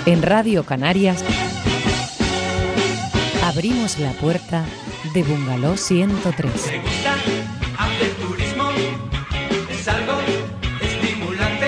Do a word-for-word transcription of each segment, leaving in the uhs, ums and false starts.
En Radio Canarias abrimos la puerta de Bungalow ciento tres. ¿Te gusta hacer turismo? Es algo estimulante.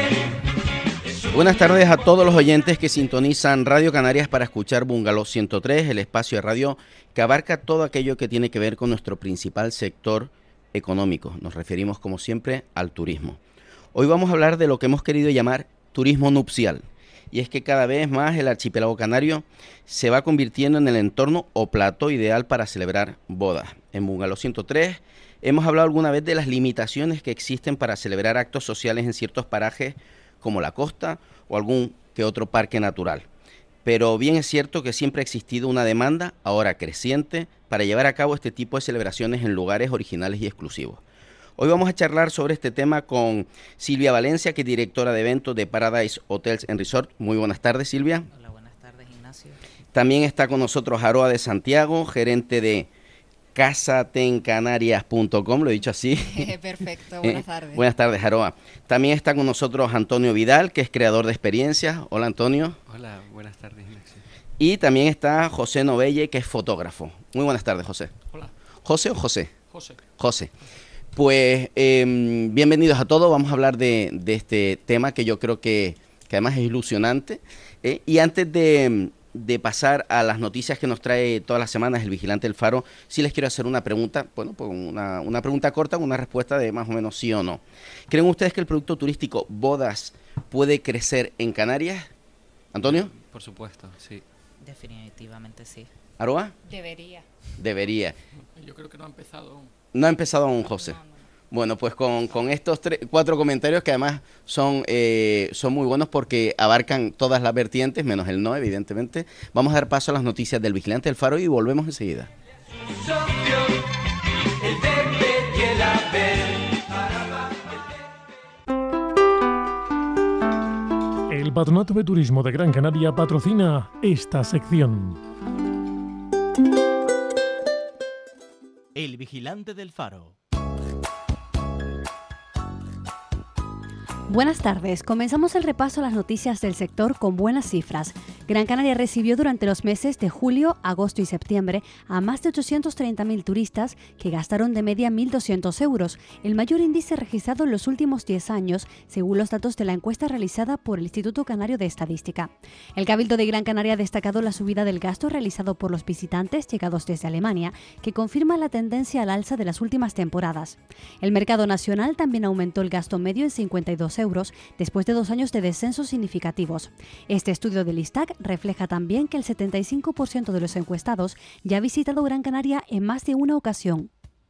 Es Buenas tardes a todos los oyentes que sintonizan Radio Canarias para escuchar Bungalow ciento tres, el espacio de radio que abarca todo aquello que tiene que ver con nuestro principal sector económico. Nos referimos, como siempre, al turismo. Hoy vamos a hablar de lo que hemos querido llamar turismo nupcial. Y es que cada vez más el archipiélago canario se va convirtiendo en el entorno o plató ideal para celebrar bodas. En Bungalow ciento tres hemos hablado alguna vez de las limitaciones que existen para celebrar actos sociales en ciertos parajes como la costa o algún que otro parque natural. Pero bien es cierto que siempre ha existido una demanda, ahora creciente, para llevar a cabo este tipo de celebraciones en lugares originales y exclusivos. Hoy vamos a charlar sobre este tema con Silvia Valencia, que es directora de eventos de Paradise Hotels and Resort. Muy buenas tardes, Silvia. Hola, buenas tardes, Ignacio. También está con nosotros Aroa de Santiago, gerente de casatencanarias punto com, lo he dicho así. Perfecto, buenas tardes. Eh, buenas tardes, Aroa. También está con nosotros Antonio Vidal, que es creador de experiencias. Hola, Antonio. Hola, buenas tardes, Ignacio. Y también está José Novelle, que es fotógrafo. Muy buenas tardes, José. Hola. ¿José o José? José. José. Pues eh, bienvenidos a todos. Vamos a hablar de, de este tema que yo creo que, que además es ilusionante. ¿eh? Y antes de, de pasar a las noticias que nos trae todas las semanas el Vigilante del Faro, sí les quiero hacer una pregunta, bueno, pues una, una pregunta corta con una respuesta de más o menos sí o no. ¿Creen ustedes que el producto turístico bodas puede crecer en Canarias? ¿Antonio? Por supuesto, sí. Definitivamente sí. ¿Aroa? Debería. Debería. Yo creo que no ha empezado aún. No ha empezado aún, José. No, no, no. Bueno, pues con, con estos tres, cuatro comentarios que además son, eh, son muy buenos porque abarcan todas las vertientes, menos el no, evidentemente. Vamos a dar paso a las noticias del Vigilante del Faro y volvemos enseguida. socio, el verde y el haber. El Patronato de Turismo de Gran Canaria patrocina esta sección. El Vigilante del Faro. Buenas tardes. Comenzamos el repaso a las noticias del sector con buenas cifras. Gran Canaria recibió durante los meses de julio, agosto y septiembre a más de ochocientos treinta mil turistas que gastaron de media mil doscientos euros, el mayor índice registrado en los últimos diez años, según los datos de la encuesta realizada por el Instituto Canario de Estadística. El Cabildo de Gran Canaria ha destacado la subida del gasto realizado por los visitantes llegados desde Alemania, que confirma la tendencia al alza de las últimas temporadas. El mercado nacional también aumentó el gasto medio en cincuenta y dos euros, después de dos años de descensos significativos. Este estudio del ISTAC refleja también que el setenta y cinco por ciento de los encuestados ya ha visitado Gran Canaria en más de una ocasión.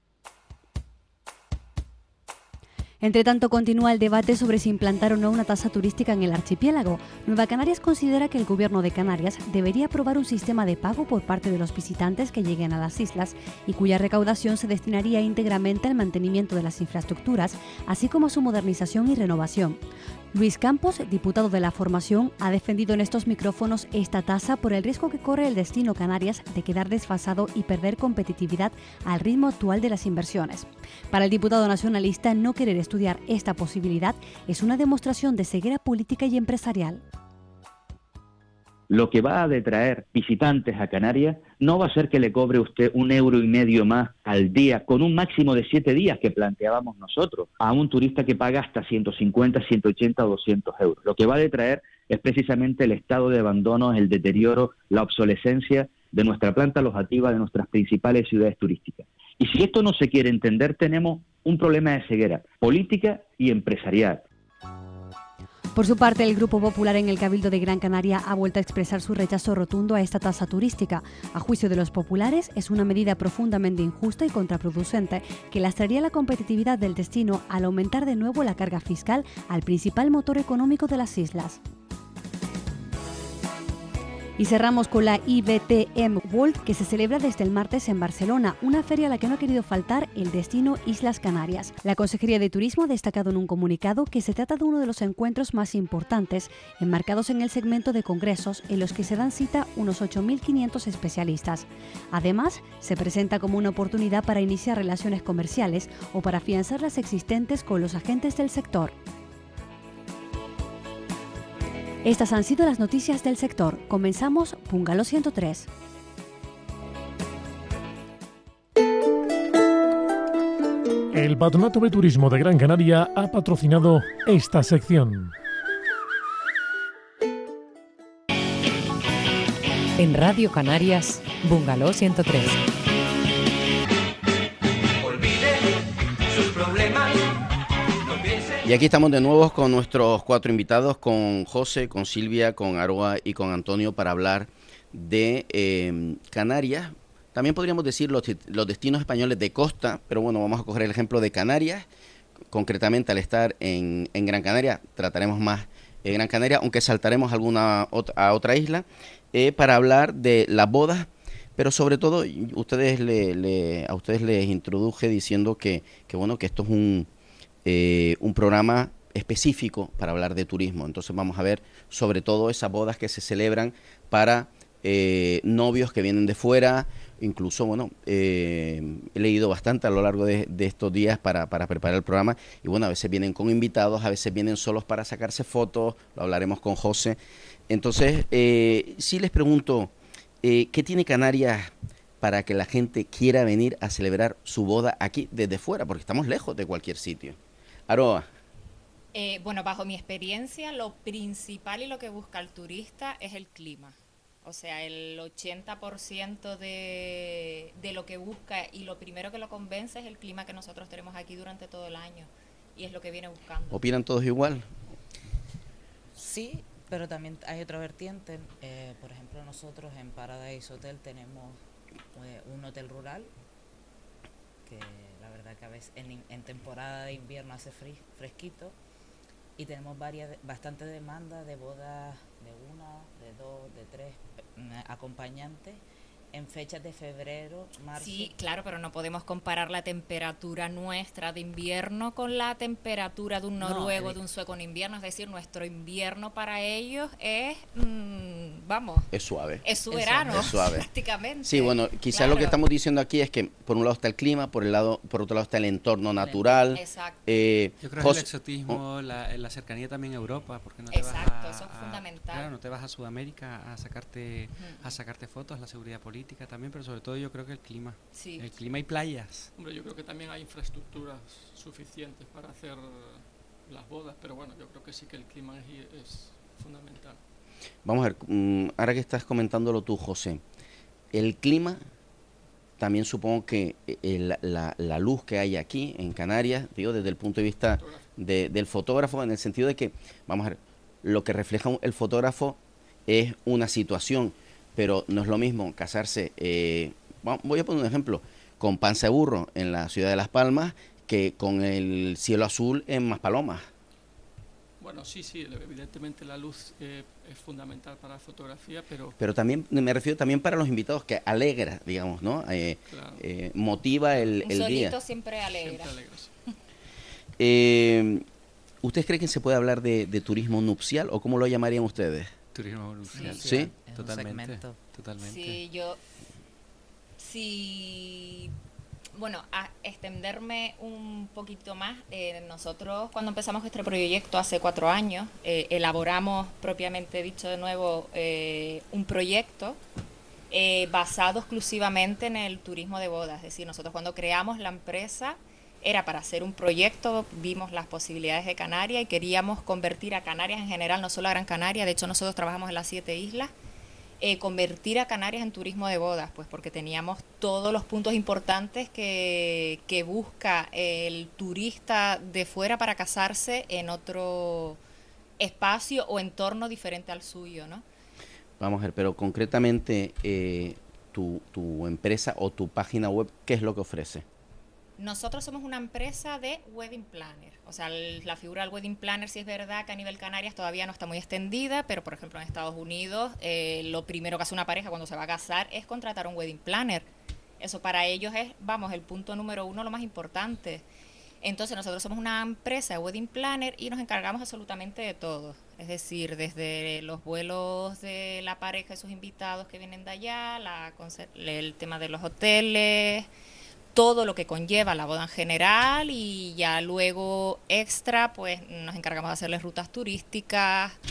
Entre tanto, continúa el debate sobre si implantar o no una tasa turística en el archipiélago. Nueva Canarias considera que el Gobierno de Canarias debería aprobar un sistema de pago por parte de los visitantes que lleguen a las islas y cuya recaudación se destinaría íntegramente al mantenimiento de las infraestructuras, así como a su modernización y renovación. Luis Campos, diputado de la formación, ha defendido en estos micrófonos esta tasa por el riesgo que corre el destino Canarias de quedar desfasado y perder competitividad al ritmo actual de las inversiones. Para el diputado nacionalista, no querer estudiar esta posibilidad es una demostración de ceguera política y empresarial. Lo que va a detraer visitantes a Canarias no va a ser que le cobre usted un euro y medio más al día, con un máximo de siete días que planteábamos nosotros, a un turista que paga hasta ciento cincuenta, ciento ochenta o doscientos euros. Lo que va a detraer es precisamente el estado de abandono, el deterioro, la obsolescencia de nuestra planta alojativa, de nuestras principales ciudades turísticas. Y si esto no se quiere entender, tenemos un problema de ceguera política y empresarial. Por su parte, el Grupo Popular en el Cabildo de Gran Canaria ha vuelto a expresar su rechazo rotundo a esta tasa turística. A juicio de los populares, es una medida profundamente injusta y contraproducente que lastraría la competitividad del destino al aumentar de nuevo la carga fiscal al principal motor económico de las islas. Y cerramos con la I B T M World, que se celebra desde el martes en Barcelona, una feria a la que no ha querido faltar el destino Islas Canarias. La Consejería de Turismo ha destacado en un comunicado que se trata de uno de los encuentros más importantes, enmarcados en el segmento de congresos, en los que se dan cita unos ocho mil quinientos especialistas. Además, se presenta como una oportunidad para iniciar relaciones comerciales o para afianzar las existentes con los agentes del sector. Estas han sido las noticias del sector. Comenzamos Bungalow ciento tres. El Patronato de Turismo de Gran Canaria ha patrocinado esta sección. En Radio Canarias, Bungalow ciento tres. Olvide sus problemas, no piense. Y aquí estamos de nuevo con nuestros cuatro invitados, con José, con Silvia, con Aroa y con Antonio, para hablar de eh, Canarias. También podríamos decir los, los destinos españoles de costa, pero bueno, vamos a coger el ejemplo de Canarias. Concretamente, al estar en, en Gran Canaria, trataremos más eh, Gran Canaria, aunque saltaremos alguna ot- a otra isla, eh, para hablar de las bodas. Pero sobre todo, ustedes le, le, a ustedes les introduje diciendo que, que bueno, que esto es un, eh, un programa específico para hablar de turismo. Entonces vamos a ver sobre todo esas bodas que se celebran para eh, novios que vienen de fuera. Incluso, bueno, eh, he leído bastante a lo largo de, de estos días para, para preparar el programa. Y bueno, a veces vienen con invitados, a veces vienen solos para sacarse fotos. Lo hablaremos con José. Entonces, eh, sí les pregunto, eh, ¿qué tiene Canarias para que la gente quiera venir a celebrar su boda aquí desde fuera? Porque estamos lejos de cualquier sitio. Aroa. Eh, bueno, bajo mi experiencia, lo principal y lo que busca el turista es el clima. O sea, el ochenta por ciento de, de lo que busca y lo primero que lo convence es el clima que nosotros tenemos aquí durante todo el año. Y es lo que viene buscando. ¿Opinan todos igual? Sí, pero también hay otra vertiente. Eh, por ejemplo, nosotros en Paradise Hotel tenemos eh, un hotel rural que la verdad que a veces en, en temporada de invierno hace fri, fresquito y tenemos varias, bastante demanda de bodas de una, de dos, de tres eh, acompañantes en fechas de febrero, marzo. Sí, claro, pero no podemos comparar la temperatura nuestra de invierno con la temperatura de un noruego, no, de un sueco en invierno. Es decir, nuestro invierno para ellos es, mmm, vamos... Es suave. Es su verano, es suave. prácticamente. Sí, bueno, quizás claro. Lo que estamos diciendo aquí es que por un lado está el clima, por el lado, por otro lado está el entorno natural. Exacto. Eh, Yo creo Jos- que el exotismo, la, la cercanía también a Europa, porque no te Exacto, vas a, eso es a- fundamental. Claro, no te vas a Sudamérica a sacarte, uh-huh. a sacarte fotos, la seguridad política también, pero sobre todo yo creo que el clima, sí. el clima y playas. Hombre, yo creo que también hay infraestructuras suficientes para hacer las bodas, pero bueno, yo creo que sí que el clima es, es fundamental. Vamos a ver, um, ahora que estás comentándolo tú, José, el clima, también supongo que el, la, la luz que hay aquí en Canarias, digo, desde el punto de vista de, del fotógrafo, en el sentido de que, vamos a ver, lo que refleja el fotógrafo es una situación, pero no es lo mismo casarse, eh, voy a poner un ejemplo, con Panza de Burro en la ciudad de Las Palmas que con el cielo azul en Maspalomas. Bueno, sí, sí, evidentemente la luz eh, es fundamental para la fotografía, pero... Pero también, me refiero también para los invitados, que alegra, digamos, ¿no? Eh, claro. eh, motiva el, un el día. solito siempre alegra. Siempre alegra, sí. eh, ¿Ustedes creen que se puede hablar de, de turismo nupcial o cómo lo llamarían ustedes? Turismo nupcial. ¿Sí? ¿Sí? Totalmente, totalmente. Sí, yo... Sí... Bueno, a extenderme un poquito más, eh, nosotros cuando empezamos este proyecto hace cuatro años, eh, elaboramos propiamente dicho de nuevo eh, un proyecto eh, basado exclusivamente en el turismo de bodas. Es decir, nosotros cuando creamos la empresa era para hacer un proyecto, vimos las posibilidades de Canarias y queríamos convertir a Canarias en general, no solo a Gran Canaria, de hecho nosotros trabajamos en las siete islas, Eh, convertir a Canarias en turismo de bodas, pues porque teníamos todos los puntos importantes que, que busca el turista de fuera para casarse en otro espacio o entorno diferente al suyo, ¿no? Vamos a ver, pero concretamente eh, tu, tu empresa o tu página web, ¿qué es lo que ofrece? Nosotros somos una empresa de wedding planner. O sea, el, la figura del wedding planner sí es verdad que a nivel Canarias todavía no está muy extendida, pero por ejemplo en Estados Unidos eh, lo primero que hace una pareja cuando se va a casar es contratar un wedding planner. Eso para ellos es, vamos, el punto número uno, lo más importante. Entonces nosotros somos una empresa de wedding planner y nos encargamos absolutamente de todo. Es decir, desde los vuelos de la pareja y sus invitados que vienen de allá, la, el tema de los hoteles, todo lo que conlleva la boda en general y ya luego extra, pues nos encargamos de hacerles rutas turísticas,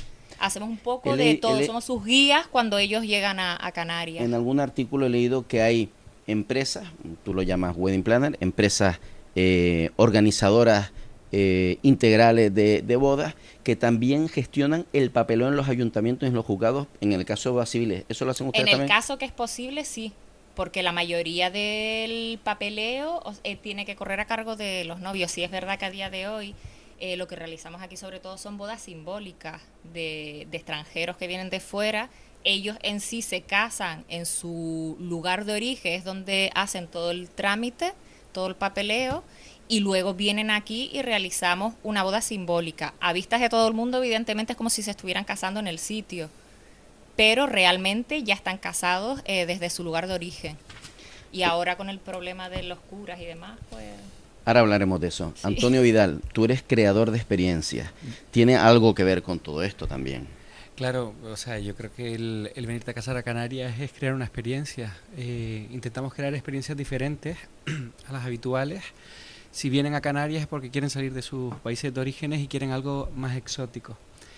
hacemos un poco He de le- todo, he le- somos sus guías cuando ellos llegan a, a Canarias. En algún artículo he leído que hay empresas, tú lo llamas wedding planner, empresas eh, organizadoras eh, integrales de, de bodas, que también gestionan el papeleo en los ayuntamientos y en los juzgados en el caso de bodas civiles. ¿Eso lo hacen ustedes En el también? caso que es posible, sí, porque la mayoría del papeleo o- eh, tiene que correr a cargo de los novios. Sí es verdad que a día de hoy eh, lo que realizamos aquí sobre todo son bodas simbólicas de, de extranjeros que vienen de fuera. Ellos en sí se casan en su lugar de origen, es donde hacen todo el trámite, todo el papeleo, y luego vienen aquí y realizamos una boda simbólica. A vistas de todo el mundo, evidentemente, es como si se estuvieran casando en el sitio, pero realmente ya están casados eh, desde su lugar de origen. Y ahora con el problema de los curas y demás, pues... Ahora hablaremos de eso. Antonio Vidal, tú eres creador de experiencias. ¿Tiene algo que ver con todo esto también? Claro, o sea, yo creo que el, el venirte a casar a Canarias es crear una experiencia. Eh, intentamos crear experiencias diferentes a las habituales. Si vienen a Canarias es porque quieren salir de sus países de orígenes y quieren algo más exótico.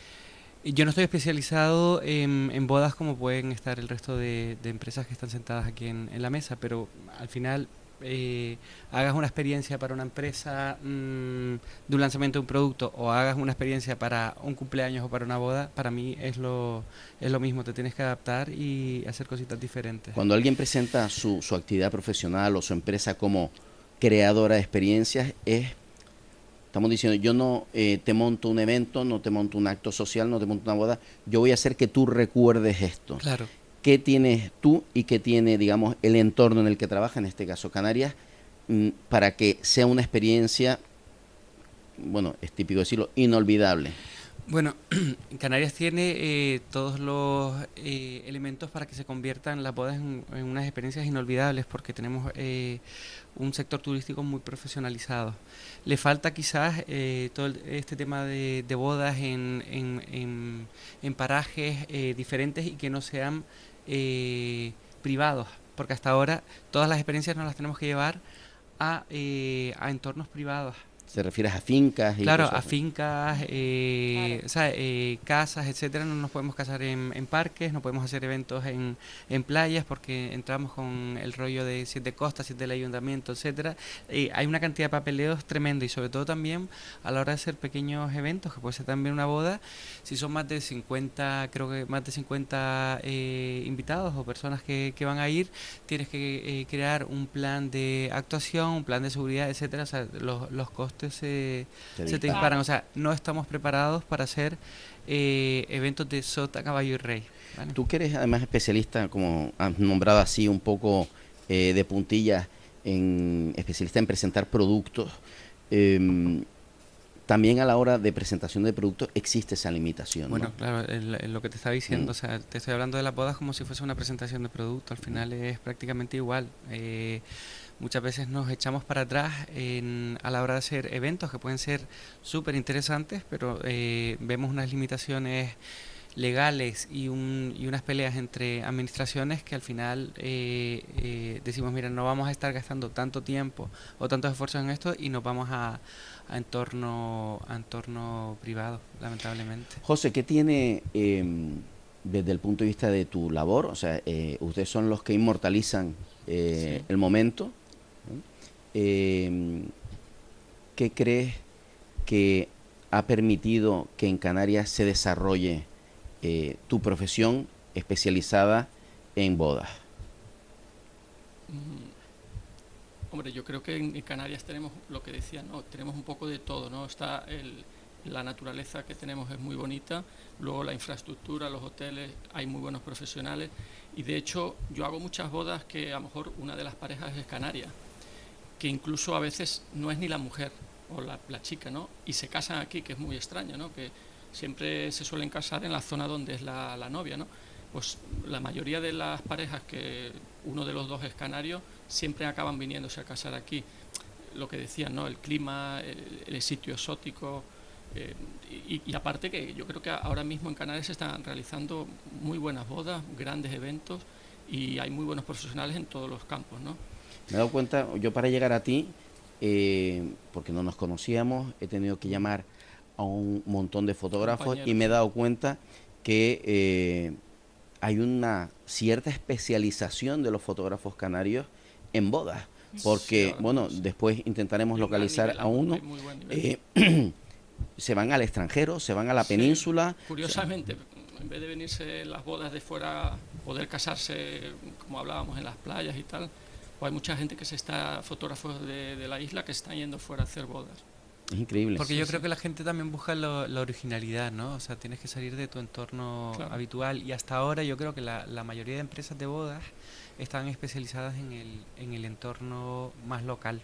Y yo no estoy especializado en, en bodas como pueden estar el resto de, de empresas que están sentadas aquí en, en la mesa, pero al final eh, hagas una experiencia para una empresa mmm, de un lanzamiento de un producto o hagas una experiencia para un cumpleaños o para una boda, para mí es lo, es lo mismo, te tienes que adaptar y hacer cositas diferentes. Cuando alguien presenta su, su actividad profesional o su empresa como creadora de experiencias, es, estamos diciendo, yo no eh, te monto un evento, no te monto un acto social, no te monto una boda, yo voy a hacer que tú recuerdes esto. Claro. ¿Qué tienes tú y qué tiene, digamos, el entorno en el que trabaja, en este caso Canarias, mm, para que sea una experiencia, bueno, es típico decirlo, inolvidable? Bueno, Canarias tiene eh, todos los eh, elementos para que se conviertan las bodas en, en unas experiencias inolvidables, porque tenemos eh, un sector turístico muy profesionalizado. Le falta quizás eh, todo el- este tema de, de bodas en, en, en, en parajes eh, diferentes y que no sean eh, privados, porque hasta ahora todas las experiencias nos las tenemos que llevar a, eh, a entornos privados. ¿Se refieres a fincas? Y Claro, cosas a así? fincas, eh, Claro. o sea, eh, casas, etcétera. No nos podemos casar en, en parques, no podemos hacer eventos en, en playas porque entramos con el rollo de siete costas, siete del ayuntamiento, etcétera. Eh, hay una cantidad de papeleos tremendo y sobre todo también a la hora de hacer pequeños eventos, que puede ser también una boda, si son más de cincuenta, creo que más de cincuenta eh, invitados o personas que, que van a ir, tienes que eh, crear un plan de actuación, un plan de seguridad, etcétera. O sea, los, los costes se, Se se te disparan. disparan. O sea, no estamos preparados para hacer eh, eventos de sota, caballo y rey. ¿vale? Tú que eres además especialista, como has nombrado así un poco eh, de puntillas, en, especialista en presentar productos, eh, también a la hora de presentación de productos existe esa limitación, Bueno, ¿no? claro, el- el- lo que te estaba diciendo, Mm. o sea, te estoy hablando de las bodas como si fuese una presentación de producto, al final es prácticamente igual. Eh, muchas veces nos echamos para atrás en- a la hora de hacer eventos que pueden ser súper interesantes, pero eh, vemos unas limitaciones legales y, un, y unas peleas entre administraciones que al final eh, eh, decimos, mira, no vamos a estar gastando tanto tiempo o tantos esfuerzos en esto y nos vamos a, a entorno a entorno privado, lamentablemente. José, ¿qué tiene eh, desde el punto de vista de tu labor? O sea, eh, ustedes son los que inmortalizan eh, Sí. el momento, ¿no? Eh, ¿Qué crees que ha permitido que en Canarias se desarrolle eh, tu profesión especializada en bodas? Mm, Hombre, yo creo que en en Canarias tenemos lo que decía, ¿no? Tenemos un poco de todo, ¿no? Está el, la naturaleza que tenemos es muy bonita, luego la infraestructura, los hoteles, hay muy buenos profesionales y de hecho yo hago muchas bodas que a lo mejor una de las parejas es canaria, que incluso a veces no es ni la mujer o la, la chica, ¿no? Y se casan aquí, que es muy extraño, ¿no? Que siempre se suelen casar en la zona donde es la, la novia, ¿no? Pues la mayoría de las parejas que uno de los dos es canario siempre acaban viniéndose a casar aquí. Lo que decían, ¿no? El clima, el, el sitio exótico, eh, y, y aparte que yo creo que ahora mismo en Canarias se están realizando muy buenas bodas, grandes eventos y hay muy buenos profesionales en todos los campos, ¿no? Me he dado cuenta, yo para llegar a ti, eh, porque no nos conocíamos, he tenido que llamar a un montón de fotógrafos y Compañeros. me he dado cuenta que eh, hay una cierta especialización de los fotógrafos canarios en bodas, porque, sí, bueno, sí. después intentaremos localizar nivel, a uno. Eh, se van al extranjero, se van a la sí. península. Curiosamente, o sea, en vez de venirse las bodas de fuera, poder casarse, como hablábamos, en las playas y tal, pues hay mucha gente que se está, fotógrafos de, de la isla, que están yendo fuera a hacer bodas. Es increíble. Porque sí, yo sí. creo que la gente también busca lo, la originalidad, ¿no? O sea, tienes que salir de tu entorno claro. habitual. Y hasta ahora yo creo que la, la mayoría de empresas de bodas están especializadas en el, en el entorno más local.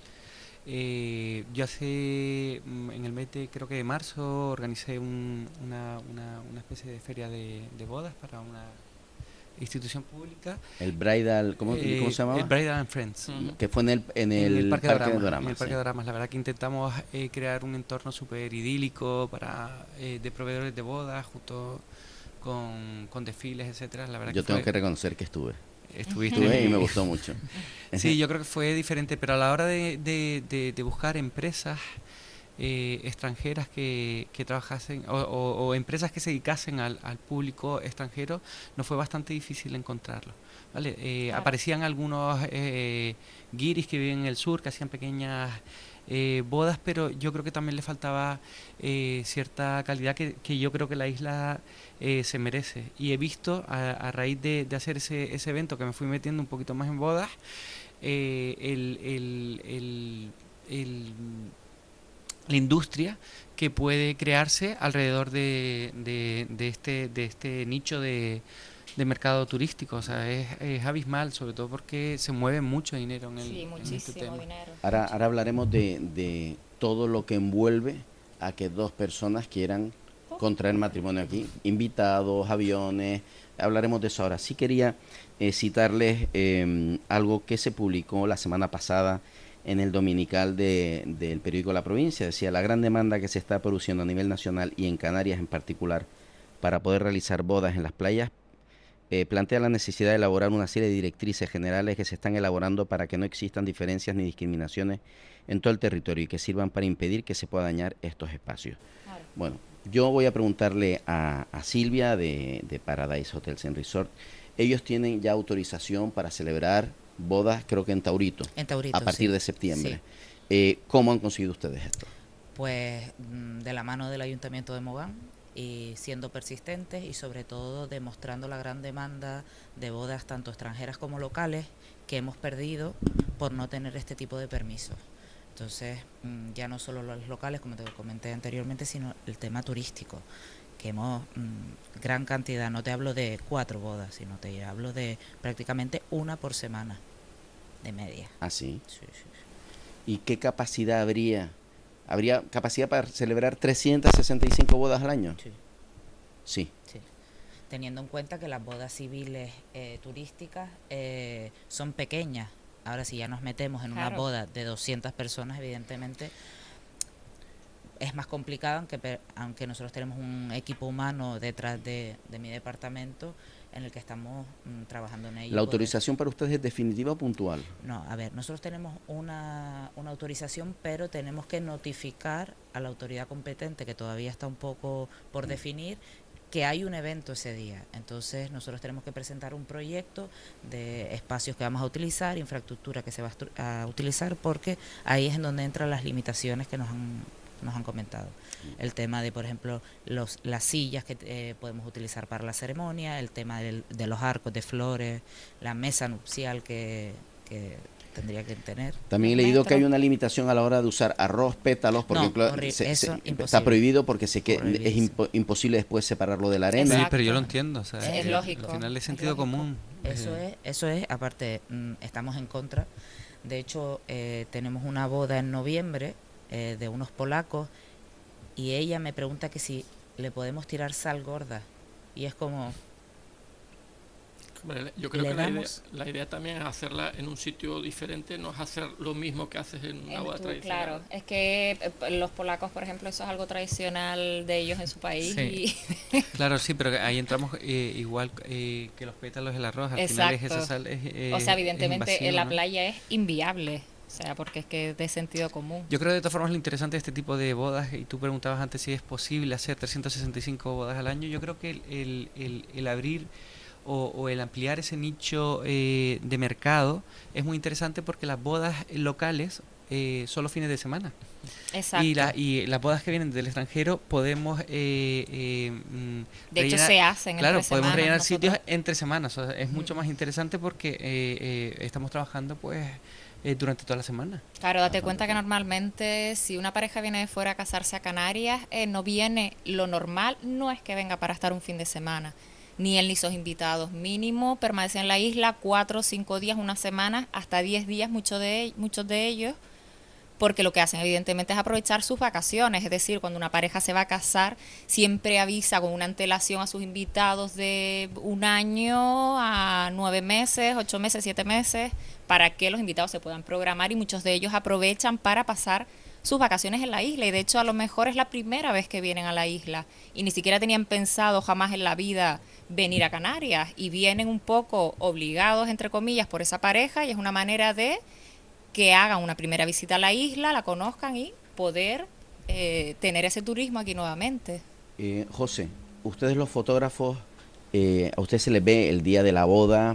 Eh, yo hace, en el mes de, creo que de marzo, organicé un, una, una, una especie de feria de, de bodas para una institución pública. El Bridal, ¿cómo, eh, ¿cómo se llamaba? El Bridal and Friends. Uh-huh. Que fue en el, en el, en el Parque, Parque de de Dramas. Dramas. En el Parque sí. de Dramas. La verdad que intentamos eh, crear un entorno súper idílico para eh, de proveedores de bodas, junto con, con desfiles, etcétera. La verdad yo que tengo fue, que reconocer que estuve. Estuviste Estuve y me gustó mucho. Sí, yo creo que fue diferente, pero a la hora de, de, de, de buscar empresas eh, extranjeras que, que trabajasen o, o, o empresas que se dedicasen al, al público extranjero, nos fue bastante difícil encontrarlo. ¿Vale? Eh, claro. Aparecían algunos eh, guiris que viven en el sur, que hacían pequeñas eh, bodas, pero yo creo que también le faltaba eh, cierta calidad que, que yo creo que la isla eh, se merece. Y he visto, a, a raíz de, de hacer ese, ese evento, que me fui metiendo un poquito más en bodas, eh, el, el, el, el, la industria que puede crearse alrededor de, de, de, este, de este nicho de de mercado turístico. O sea, es, es abismal, sobre todo porque se mueve mucho dinero en el sí, en este tema. Dinero. Ahora, ahora hablaremos de, de todo lo que envuelve a que dos personas quieran contraer matrimonio aquí, invitados, aviones, hablaremos de eso ahora. Sí quería eh, citarles eh, algo que se publicó la semana pasada en el dominical de, del periódico La Provincia. Decía: la gran demanda que se está produciendo a nivel nacional y en Canarias en particular para poder realizar bodas en las playas Eh, plantea la necesidad de elaborar una serie de directrices generales que se están elaborando para que no existan diferencias ni discriminaciones en todo el territorio y que sirvan para impedir que se pueda dañar estos espacios. Claro. Bueno, yo voy a preguntarle a, a Silvia de, de Paradise Hotels and Resort. Ellos tienen ya autorización para celebrar bodas, creo que en Taurito, en Taurito a partir sí. de septiembre. Sí. Eh, ¿Cómo han conseguido ustedes esto? Pues de la mano del Ayuntamiento de Mogán, y siendo persistentes y sobre todo demostrando la gran demanda de bodas tanto extranjeras como locales que hemos perdido por no tener este tipo de permisos. Entonces mmm, ya no solo los locales, como te comenté anteriormente, sino el tema turístico, que hemos mmm, gran cantidad, no te hablo de cuatro bodas, sino te hablo de prácticamente una por semana de media. ¿Ah, sí? Sí, sí, sí. ¿Y qué capacidad habría? ¿Habría capacidad para celebrar trescientas sesenta y cinco bodas al año? Sí. Sí. Sí. Teniendo en cuenta que las bodas civiles eh, turísticas eh, son pequeñas. Ahora, si ya nos metemos en claro. una boda de doscientas personas, evidentemente es más complicado, aunque, aunque nosotros tenemos un equipo humano detrás de, de mi departamento en el que estamos mm, trabajando en ello. ¿La autorización para ustedes es definitiva o puntual? No, a ver, nosotros tenemos una, una autorización, pero tenemos que notificar a la autoridad competente, que todavía está un poco por mm. definir, que hay un evento ese día. Entonces nosotros tenemos que presentar un proyecto de espacios que vamos a utilizar, infraestructura que se va a, a utilizar, porque ahí es en donde entran las limitaciones que nos han nos han comentado. El tema de, por ejemplo, los las sillas que eh, podemos utilizar para la ceremonia, el tema del, de los arcos de flores, la mesa nupcial que, que tendría que tener. También he leído que hay una limitación a la hora de usar arroz, pétalos, porque no, horrible, se, eso, se, está prohibido porque sé que es impo, imposible después separarlo de la arena. Sí, pero yo lo entiendo, o sea, es, es lógico. Al final es sentido es común. Eso eh. es, eso es, aparte, mm, estamos en contra. De hecho, eh, tenemos una boda en noviembre eh, de unos polacos, y ella me pregunta que si le podemos tirar sal gorda, y es como... Yo creo que la idea, la idea también es hacerla en un sitio diferente, no es hacer lo mismo que haces en una boda tradicional. Claro, es que los polacos, por ejemplo, eso es algo tradicional de ellos en su país. Sí. Y claro, sí, pero ahí entramos eh, igual eh, que los pétalos del arroz, al exacto. final es esa sal. Es, eh, o sea, evidentemente invasivo, en la ¿no? playa es inviable. O O sea, porque es que es de sentido común. Yo creo de todas formas lo interesante de este tipo de bodas, y tú preguntabas antes si es posible hacer trescientas sesenta y cinco bodas al año, yo creo que el, el, el, el abrir o, o el ampliar ese nicho eh, de mercado es muy interesante, porque las bodas locales eh, son los fines de semana. Exacto. Y, la, y las bodas que vienen del extranjero podemos... Eh, eh, de rellenar, hecho se hacen claro, entre podemos semanas, rellenar nosotros. sitios entre semanas. O sea, es mucho más interesante porque eh, eh, estamos trabajando pues eh, durante toda la semana. Claro, date cuenta que normalmente si una pareja viene de fuera a casarse a Canarias, eh, no viene, lo normal no es que venga para estar un fin de semana, ni él ni sus invitados. Mínimo permanecen en la isla cuatro o cinco días, una semana, hasta diez días, muchos de, muchos de ellos, porque lo que hacen evidentemente es aprovechar sus vacaciones. Es decir, cuando una pareja se va a casar, siempre avisa con una antelación a sus invitados de un año a nueve meses, ocho meses, siete meses, para que los invitados se puedan programar, y muchos de ellos aprovechan para pasar sus vacaciones en la isla. Y de hecho a lo mejor es la primera vez que vienen a la isla y ni siquiera tenían pensado jamás en la vida venir a Canarias, y vienen un poco obligados, entre comillas, por esa pareja, y es una manera de que hagan una primera visita a la isla, la conozcan y poder eh, tener ese turismo aquí nuevamente. Eh, José, ustedes los fotógrafos, eh, a ustedes se les ve el día de la boda,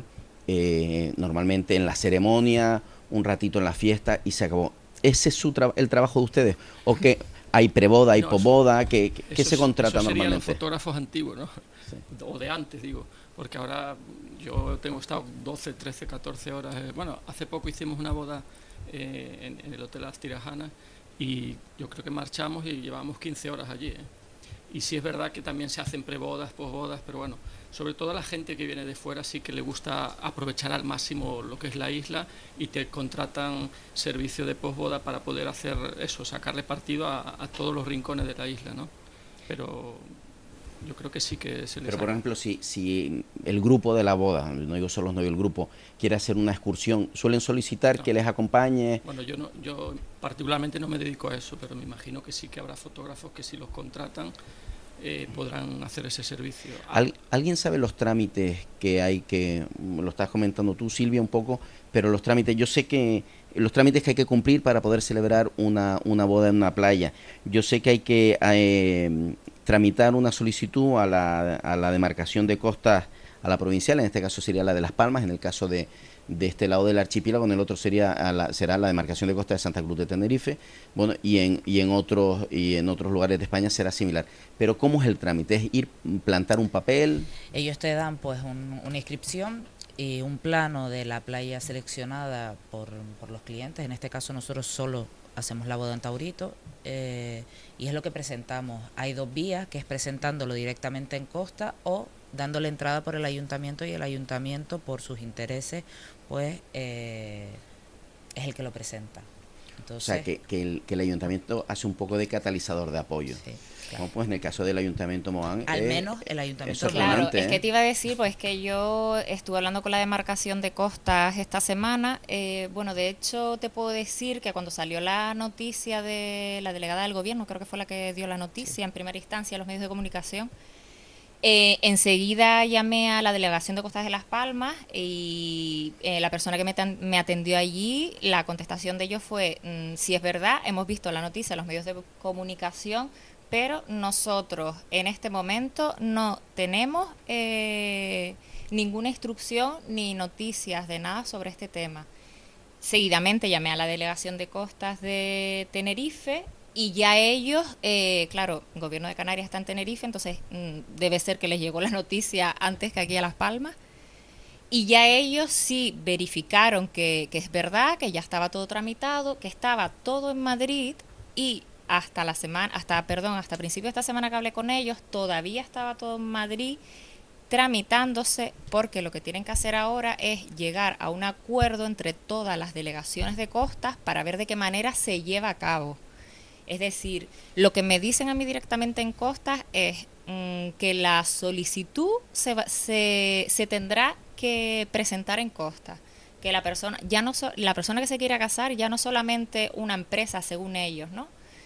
eh, normalmente en la ceremonia, un ratito en la fiesta y se acabó. ¿Ese es su tra el trabajo de ustedes? ¿O que hay preboda, hay no, posboda? ¿Qué, qué se contrata eso normalmente? Los fotógrafos antiguos, ¿no? Sí. O de antes, digo. Porque ahora yo tengo estado doce, trece, catorce horas. Eh, bueno, hace poco hicimos una boda eh, en, en el Hotel Las Tirajanas, y yo creo que marchamos y llevamos quince horas allí. ¿eh? Y sí es verdad que también se hacen prebodas, posbodas, pero bueno, sobre todo a la gente que viene de fuera sí que le gusta aprovechar al máximo lo que es la isla, y te contratan servicio de posboda para poder hacer eso, sacarle partido a, a todos los rincones de la isla, ¿no? Pero yo creo que sí que se les Pero por ejemplo, si, si el grupo de la boda, no digo solo los novios, el grupo quiere hacer una excursión, ¿suelen solicitar no. que les acompañe? Bueno, yo no, yo particularmente no me dedico a eso, pero me imagino que sí que habrá fotógrafos que si los contratan eh, podrán hacer ese servicio. ¿Al, ¿Alguien sabe los trámites que hay que, lo estás comentando tú, Silvia, un poco, pero los trámites, yo sé que los trámites que hay que cumplir para poder celebrar una, una boda en una playa, yo sé que hay que eh, tramitar una solicitud a la, a la demarcación de costas, a la provincial, en este caso sería la de Las Palmas, en el caso de, de este lado del archipiélago, en el otro sería a la, será la demarcación de costas de Santa Cruz de Tenerife, bueno, y en, y en otros y en otros lugares de España será similar. Pero ¿cómo es el trámite? ¿Es ir, plantar un papel? Ellos te dan pues un, una inscripción y un plano de la playa seleccionada por, por los clientes. En este caso nosotros solo hacemos la boda en Taurito, eh, y es lo que presentamos. Hay dos vías, que es presentándolo directamente en costa o dándole entrada por el ayuntamiento, y el ayuntamiento por sus intereses pues eh, es el que lo presenta. Entonces, o sea, que, que, el, que el ayuntamiento hace un poco de catalizador de apoyo. Sí. Claro. Como pues en el caso del Ayuntamiento Mohán. Al eh, menos el Ayuntamiento. Claro, ¿eh? es que te iba a decir, pues que yo estuve hablando con la demarcación de costas esta semana. Eh, bueno, de hecho te puedo decir que cuando salió la noticia de la delegada del gobierno, creo que fue la que dio la noticia sí. en primera instancia a los medios de comunicación, eh, enseguida llamé a la delegación de Costas de Las Palmas, y eh, la persona que me, me atendió allí, la contestación de ellos fue, mmm, si es verdad, hemos visto la noticia en los medios de comunicación, pero nosotros en este momento no tenemos eh, ninguna instrucción ni noticias de nada sobre este tema. Seguidamente llamé a la delegación de costas de Tenerife, y ya ellos, eh, claro, el gobierno de Canarias está en Tenerife, entonces mmm, debe ser que les llegó la noticia antes que aquí a Las Palmas, y ya ellos sí verificaron que, que es verdad, que ya estaba todo tramitado, que estaba todo en Madrid, y hasta la semana, hasta, perdón, hasta principio de esta semana que hablé con ellos, todavía estaba todo en Madrid tramitándose, porque lo que tienen que hacer ahora es llegar a un acuerdo entre todas las delegaciones de costas para ver de qué manera se lleva a cabo. Es decir, lo que me dicen a mí directamente en costas es mmm, que la solicitud se, va, se, se tendrá que presentar en costas, que la persona, ya no so, la persona que se quiera casar ya no solamente una empresa según ellos, ¿no?,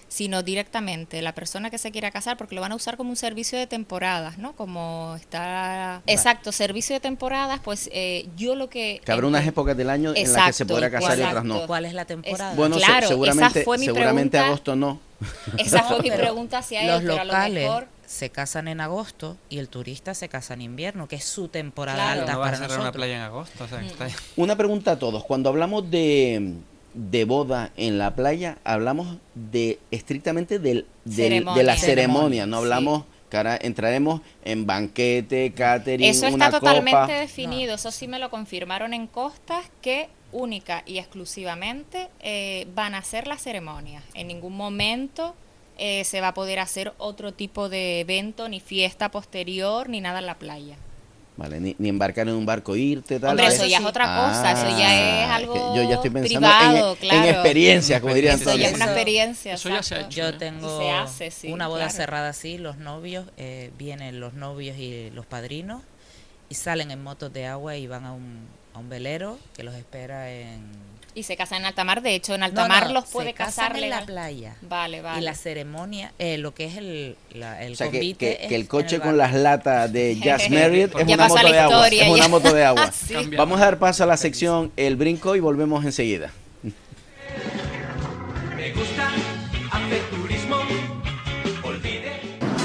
sino directamente la persona que se quiera casar, porque lo van a usar como un servicio de temporadas, ¿no? Como está... Exacto, servicio de temporadas, pues eh, yo lo que... Que habrá unas épocas del año en las que se podrá casar y otras no. ¿Cuál es la temporada? Es, bueno, claro, se, seguramente, esa fue mi seguramente pregunta, agosto no. Esa fue mi pregunta hacia los él, pero a lo locales mejor... se casan en agosto y el turista se casa en invierno, que es su temporada Claro. alta No va a para cerrar nosotros. una playa en agosto, o sea, que está ahí. Una pregunta a todos. Cuando hablamos de, de boda en la playa, hablamos de estrictamente del, del- Ceremonia. de la Ceremonia, ceremonia, no hablamos, que ahora entraremos en banquete, catering, Eso está una totalmente copa. definido, eso sí me lo confirmaron en Costas, que única y exclusivamente eh, van a hacer las ceremonias. En ningún momento eh, se va a poder hacer otro tipo de evento, ni fiesta posterior, ni nada en la playa. Vale, ni, ni embarcar en un barco, irte, tal. Hombre, vez. eso ya es otra cosa, eso ya es algo que yo ya estoy pensando privado, en, claro. en experiencia, como dirían Eso ya es todos. una experiencia, Eso ya se ha exacto. hecho. Yo tengo Y se hace, sí, una boda claro. cerrada así, los novios, eh, vienen los novios y los padrinos y salen en motos de agua y van a un, a un velero que los espera en... Y se casan en alta mar, de hecho en alta No, mar no, los se puede casan casar en legal. la playa. Vale, vale. Y la ceremonia, eh, lo que es el, la, el O sea, que, convite que- es que el en coche el con barco. las latas de Just Married es Ya una pasó moto la de agua. historia, Es una ya. moto de agua. Sí. Vamos a dar paso a la sección El Brinco y volvemos enseguida. Me gusta hacer turismo. Olvide.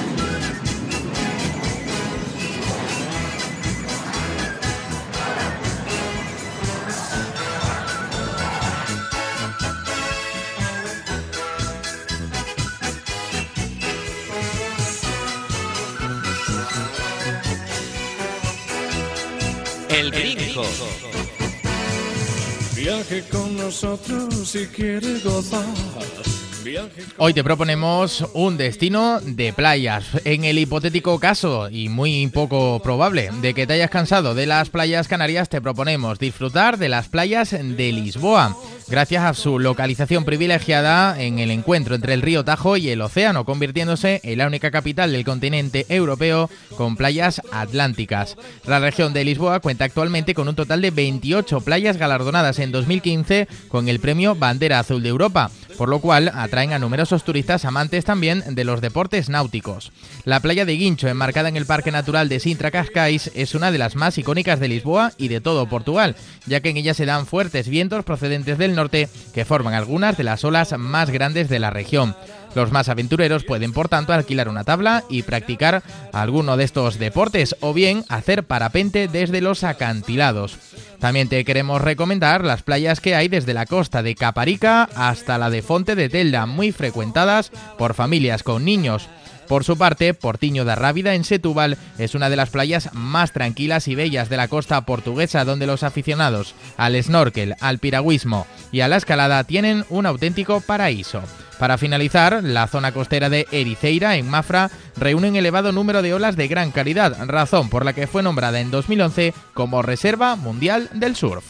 El Brinco. Viaje con nosotros si quiere gozar. Hoy te proponemos un destino de playas. En el hipotético caso, y muy poco probable, de que te hayas cansado de las playas canarias, te proponemos disfrutar de las playas de Lisboa, gracias a su localización privilegiada en el encuentro entre el río Tajo y el océano, convirtiéndose en la única capital del continente europeo con playas atlánticas. La región de Lisboa cuenta actualmente con un total de veintiocho playas galardonadas en dos mil quince con el premio Bandera Azul de Europa, por lo cual atraen a numerosos turistas amantes también de los deportes náuticos. La playa de Guincho, enmarcada en el Parque Natural de Sintra Cascais, es una de las más icónicas de Lisboa y de todo Portugal, ya que en ella se dan fuertes vientos procedentes del norte que forman algunas de las olas más grandes de la región. Los más aventureros pueden, por tanto, alquilar una tabla y practicar alguno de estos deportes o bien hacer parapente desde los acantilados. También te queremos recomendar las playas que hay desde la costa de Caparica hasta la de Fonte de Telda, muy frecuentadas por familias con niños. Por su parte, Portiño da Rábida, en Setúbal, es una de las playas más tranquilas y bellas de la costa portuguesa, donde los aficionados al snorkel, al piragüismo y a la escalada tienen un auténtico paraíso. Para finalizar, la zona costera de Ericeira, en Mafra, reúne un elevado número de olas de gran calidad, razón por la que fue nombrada en dos mil once como Reserva Mundial del Surf.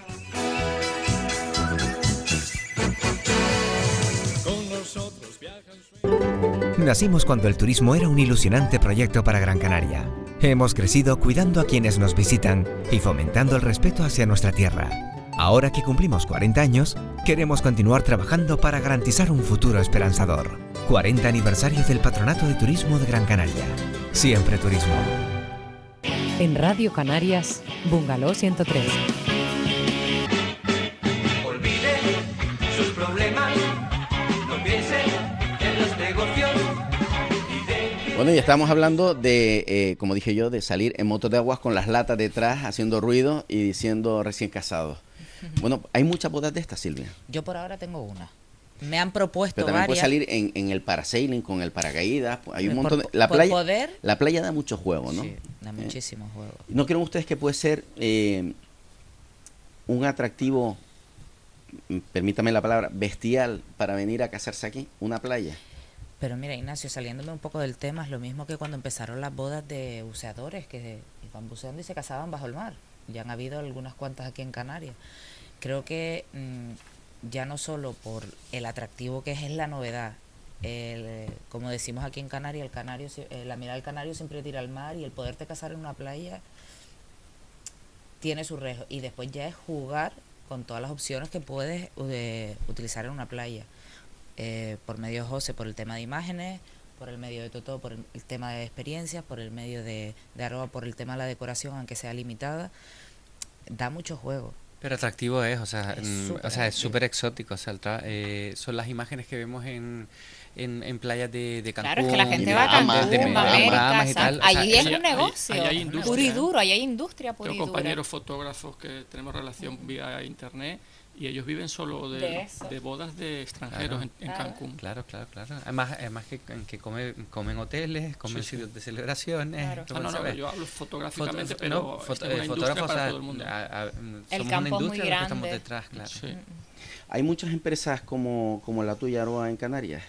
Nacimos cuando el turismo era un ilusionante proyecto para Gran Canaria. Hemos crecido cuidando a quienes nos visitan y fomentando el respeto hacia nuestra tierra. Ahora que cumplimos cuarenta años, queremos continuar trabajando para garantizar un futuro esperanzador. cuarenta aniversario del Patronato de Turismo de Gran Canaria. Siempre turismo. En Radio Canarias, Bungalow ciento tres. Olvide sus problemas. No piense en los negocios. Bueno, y estamos hablando de, eh, como dije yo, de salir en motos de aguas con las latas detrás, haciendo ruido y diciendo recién casados. Bueno, hay muchas bodas de estas, Silvia. Yo por ahora tengo una. Me han propuesto Pero también varias. puede salir en, en el parasailing, con el paracaídas. Hay un Por- montón de, la por playa, poder. la playa da mucho juego, ¿no? Sí, da Eh, muchísimo juego. ¿No creen ustedes que puede ser eh, un atractivo, mm, permítame la palabra, bestial para venir a casarse aquí? Una playa. Pero mira, Ignacio, saliéndome un poco del tema, es lo mismo que cuando empezaron las bodas de buceadores, que iban buceando y se casaban bajo el mar. Ya han habido algunas cuantas aquí en Canarias. Creo que mmm, ya no solo por el atractivo que es, es la novedad. El, eh, como decimos aquí en Canarias, el canario, eh, la mirada del canario siempre tira al mar, y el poderte casar en una playa tiene su riesgo. Y después ya es jugar con todas las opciones que puedes eh, utilizar en una playa. eh, por medio de José por el tema de imágenes, por el medio de Totó por el, el tema de experiencias, por el medio de, de Aroa por el tema de la decoración, aunque sea limitada. Da mucho juego. Pero atractivo es, o sea, Es mm, súper o sea, es atractivo. súper exótico. O sea, el tra- eh, son las imágenes que vemos en, en, en playas de, de Cancún. Claro, es que la gente de va a Bahamas, Cancún, de- de va a América, Bahamas y tal. exacto. O sea, Allí es hay- un negocio, hay- hay industria, puro y ¿eh? duro, allí hay industria pura y Tengo dura. compañeros fotógrafos que tenemos relación vía internet y ellos viven solo de, De eso. de bodas de extranjeros Claro. en, en Claro. Cancún. Claro, claro, claro. Además, además que, que come, comen hoteles, comen Sí, sí. sitios de celebraciones. Claro. como No, no, se no, ve. yo hablo fotográficamente, Foto- pero no, esta foto- es una eh, industria fotógrafos, para o sea, todo el mundo. a- a- El somos campo una es muy industria los que estamos grande. detrás, claro. Sí. ¿Hay muchas empresas como, como la tuya, Aroa, en Canarias?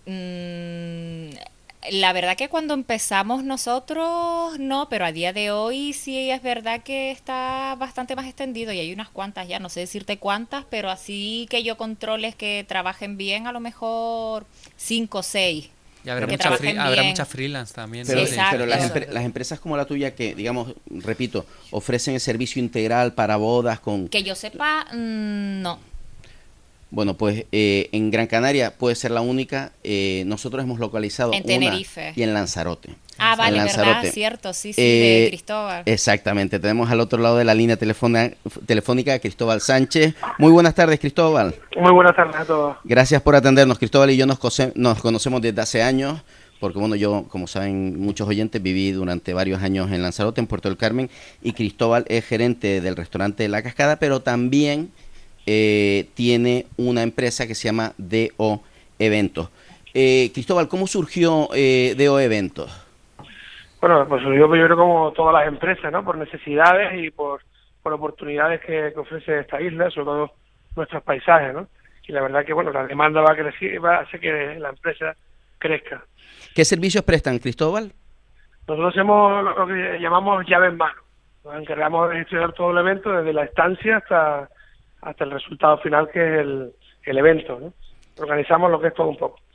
Mm, la verdad que cuando empezamos nosotros no, pero a día de hoy sí es verdad que está bastante más extendido y hay unas cuantas ya, no sé decirte cuántas, pero así que yo controles que trabajen bien, a lo mejor cinco o seis. Y habrá, que mucha, free- trabajen habrá bien. mucha freelance también. Pero, ¿no? Exacto. pero las, Eso. empre- las empresas como la tuya que, digamos, repito, ofrecen el servicio integral para bodas con... Que yo sepa, mm, no. Bueno, pues eh, en Gran Canaria puede ser la única. Eh, nosotros hemos localizado En una Tenerife. y en Lanzarote. Ah, En vale, verdad, Lanzarote. cierto, sí, sí, Eh, de Cristóbal. Exactamente. Tenemos al otro lado de la línea telefona- telefónica a Cristóbal Sánchez. Muy buenas tardes, Cristóbal. Muy buenas tardes a todos. Gracias por atendernos. Cristóbal y yo nos, cose- nos conocemos desde hace años, porque bueno, yo, como saben muchos oyentes, viví durante varios años en Lanzarote, en Puerto del Carmen, y Cristóbal es gerente del restaurante La Cascada, pero también eh, tiene una empresa que se llama D O Eventos. Eh, Cristóbal, ¿cómo surgió eh, D O Eventos? Bueno, pues yo, yo creo como todas las empresas, ¿no? Por necesidades y por, por oportunidades que, que ofrece esta isla, sobre todo nuestros paisajes, ¿no? Y la verdad que, bueno, la demanda va a crecer, va a hacer que la empresa crezca. ¿Qué servicios prestan, Cristóbal? Nosotros hacemos lo que llamamos llave en mano. Nos encargamos de gestionar todo el evento, desde la estancia hasta, hasta el resultado final, que es el, el evento, ¿no? Organizamos lo que es todo un poco.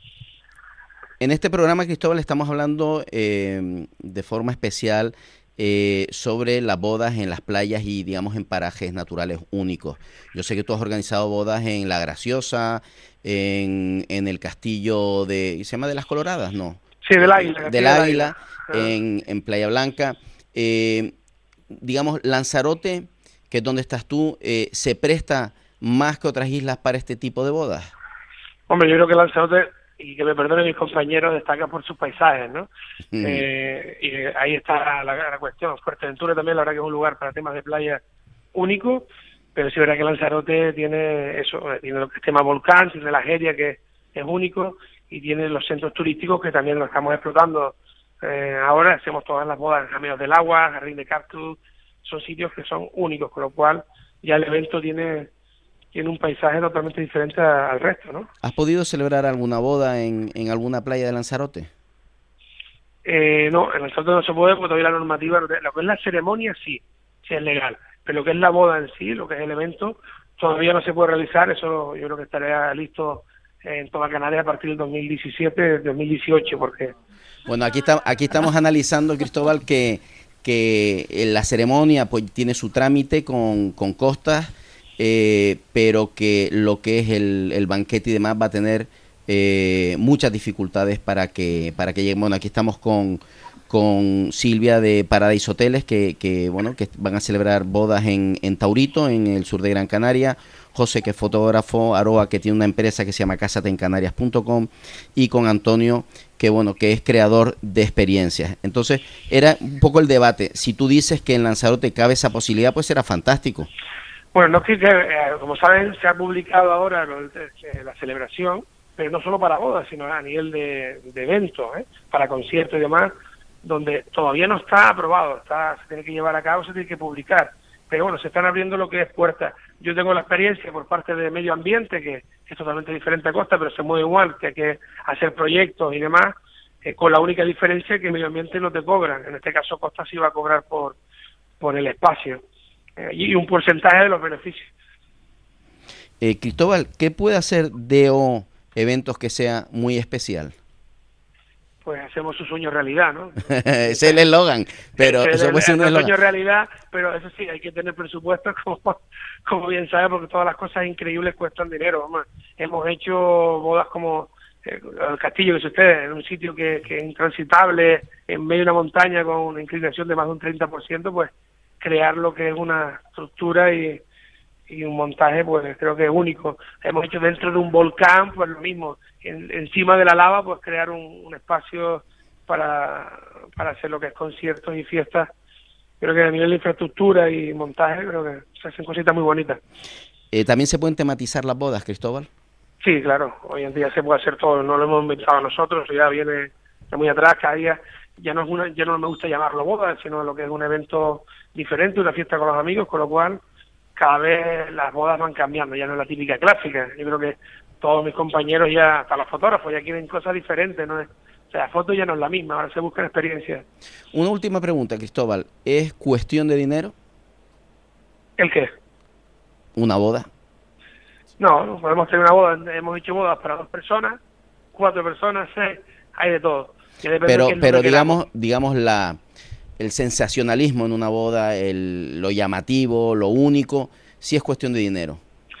En este programa, Cristóbal, estamos hablando eh, de forma especial eh, sobre las bodas en las playas y, digamos, en parajes naturales únicos. Yo sé que tú has organizado bodas en La Graciosa, en, en el castillo de... ¿Se llama de las Coloradas? No. Sí, del Águila. Del del Águila, Ah. en, en Playa Blanca. Eh, digamos, Lanzarote, que es donde estás tú, eh, ¿se presta más que otras islas para este tipo de bodas? Hombre, yo creo que Lanzarote, y que me perdonen mis compañeros, destaca por sus paisajes, ¿no? Mm. Eh, y ahí está la, la cuestión. Fuerteventura también, la verdad que es un lugar para temas de playa único, pero sí es verdad que Lanzarote tiene eso, eh, tiene lo que es tema volcán, tiene la Jeria, que es único, y tiene los centros turísticos que también lo estamos explotando. Eh, ahora hacemos todas las bodas en Caminos del Agua, Jardín de Cactus, son sitios que son únicos, con lo cual ya el evento tiene tiene un paisaje totalmente diferente a- al resto, ¿no? ¿Has podido celebrar alguna boda en, en alguna playa de Lanzarote? Eh, no, en Lanzarote no se puede porque todavía la normativa, lo que es la ceremonia sí, sí es legal, pero lo que es la boda en sí, lo que es el evento, todavía no se puede realizar. Eso yo creo que estará listo en toda Canarias a partir del dos mil diecisiete, dos mil dieciocho, porque... Bueno, aquí está, aquí estamos analizando, Cristóbal, que, que la ceremonia pues tiene su trámite con, con costas, eh, pero que lo que es el, el banquete y demás va a tener eh, muchas dificultades para que para que llegue. Bueno, aquí estamos con, con Silvia de Paradise Hoteles, que, que bueno que van a celebrar bodas en, en Taurito, en el sur de Gran Canaria. José, que es fotógrafo, Aroa, que tiene una empresa que se llama casate en canarias punto com, y con Antonio, que bueno, que es creador de experiencias. Entonces, era un poco el debate. Si tú dices que en Lanzarote cabe esa posibilidad, pues será fantástico. Bueno, no es que, que, eh, como saben, se ha publicado ahora lo- eh, la celebración, pero no solo para bodas, sino a nivel de, de eventos, ¿eh? Para conciertos y demás, donde todavía no está aprobado, está se tiene que llevar a cabo, se tiene que publicar. Pero bueno, se están abriendo lo que es puertas. Yo tengo la experiencia por parte de medio ambiente, que es totalmente diferente a Costa, pero se mueve igual, que hay que hacer proyectos y demás, eh, con la única diferencia que medio ambiente no te cobran. En este caso Costa sí va a cobrar por, por el espacio, eh, y un porcentaje de los beneficios. Eh, Cristóbal, ¿qué puede hacer D O Eventos que sea muy especial? pues hacemos su sueño realidad, ¿no? Ese es el eslogan, pero Ese es eso el, puede ser un el eslogan. sueño realidad, pero eso sí, hay que tener presupuesto, como, como bien sabe, porque todas las cosas increíbles cuestan dinero. Vamos. Hemos hecho bodas como eh, el castillo que es usted, en un sitio que, que es intransitable, en medio de una montaña con una inclinación de más de un treinta por ciento, pues crear lo que es una estructura y, y un montaje, pues creo que es único. Hemos hecho dentro de un volcán, pues lo mismo, en, encima de la lava, pues crear un, un espacio para, para hacer lo que es conciertos y fiestas. Creo que a nivel de infraestructura y montaje, creo que se hacen cositas muy bonitas. Eh, ¿También se pueden tematizar las bodas, Cristóbal? Sí, claro, hoy en día se puede hacer todo, no lo hemos inventado nosotros, ya viene de muy atrás, cada día ya no es una, ya no me gusta llamarlo boda, sino lo que es un evento diferente, una fiesta con los amigos, con lo cual cada vez las bodas van cambiando, ya no es la típica clásica. Yo creo que todos mis compañeros ya, hasta los fotógrafos, ya quieren cosas diferentes, ¿no? O sea, la foto ya no es la misma, ahora se buscan experiencias. Una última pregunta, Cristóbal, ¿es cuestión de dinero ¿El qué? una boda? No, no podemos tener una boda, hemos hecho bodas para dos personas, cuatro personas, seis, hay de todo. Ya depende Pero, de qué es lo pero que queramos. digamos, digamos la el sensacionalismo en una boda, el, lo llamativo, lo único, sí es cuestión de dinero.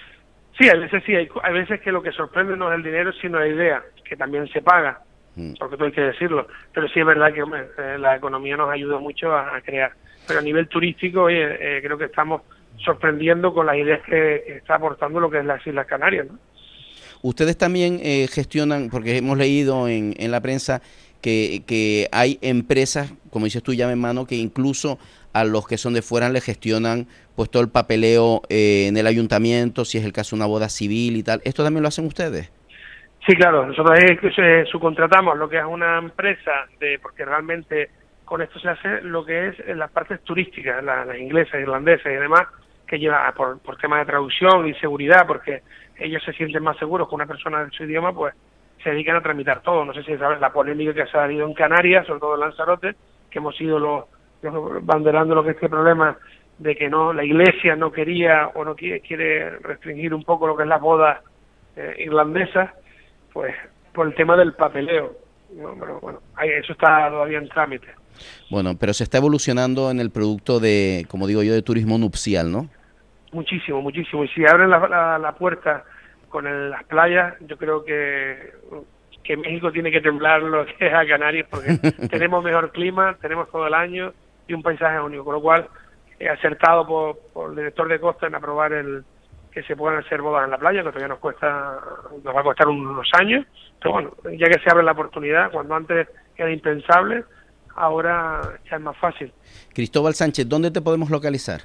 Sí, a veces sí, hay, hay veces que lo que sorprende no es el dinero, sino la idea, que también se paga, Mm. porque tú hay que decirlo. Pero sí es verdad que hombre, eh, la economía nos ayuda mucho a, a crear. Pero a nivel turístico, oye, eh, creo que estamos sorprendiendo con las ideas que, que está aportando lo que es las Islas Canarias, ¿no? Ustedes también eh, gestionan, porque hemos leído en, en la prensa que, que hay empresas, como dices tú, llave en mano, que incluso a los que son de fuera le gestionan pues todo el papeleo eh, en el ayuntamiento, si es el caso de una boda civil y tal. ¿Esto también lo hacen ustedes? Sí, claro, nosotros es, eh, subcontratamos lo que es una empresa, de porque realmente con esto se hace lo que es las partes turísticas, la- las inglesas, irlandesas y demás, que lleva por, por temas de traducción y seguridad, porque ellos se sienten más seguros con una persona de su idioma, pues se dedican a tramitar todo. No sé si sabes la polémica que ha salido en Canarias, sobre todo en Lanzarote, que hemos sido los, los banderando lo que es este problema de que no la Iglesia no quería o no quiere, quiere restringir un poco lo que es las bodas eh, irlandesas, pues por el tema del papeleo, ¿no? Pero bueno, ahí, eso está todavía en trámite. Bueno, pero se está evolucionando en el producto de, como digo yo, de turismo nupcial, ¿no? Muchísimo, muchísimo. Y si abren la, la, la puerta con el- las playas, yo creo que, que México tiene que temblar lo que es a Canarias, porque tenemos mejor clima, tenemos todo el año y un paisaje único. Con lo cual, he acertado por, por el director de Costa en aprobar el que se puedan hacer bodas en la playa, que todavía nos cuesta, nos va a costar unos años, pero bueno, ya que se abre la oportunidad, cuando antes era impensable, ahora ya es más fácil. Cristóbal Sánchez, ¿dónde te podemos localizar?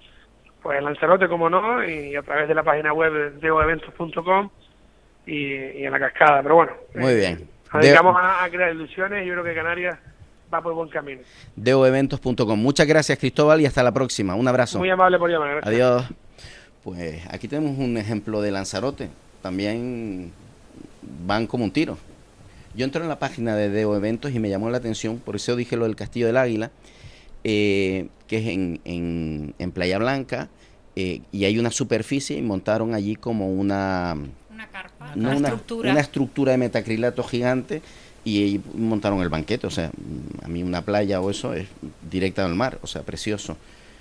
Pues en Lanzarote, como no, y a través de la página web de deo eventos punto com y, y en la cascada. Pero bueno, Muy bien. nos dedicamos a, a crear ilusiones y yo creo que Canarias va por buen camino. deo eventos punto com. Muchas gracias, Cristóbal, y hasta la próxima. Un abrazo. Muy amable por llamar. Gracias. Adiós. Pues aquí tenemos un ejemplo de Lanzarote. También van como un tiro. Yo entré en la página de Deo Eventos y me llamó la atención, por eso dije lo del Castillo del Águila, eh, que es en, en, en Playa Blanca, eh, y hay una superficie y montaron allí como una... Una carpa, no, una una, estructura. una estructura de metacrilato gigante y ahí montaron el banquete. O sea, a mí una playa o eso es directa al mar, o sea, precioso.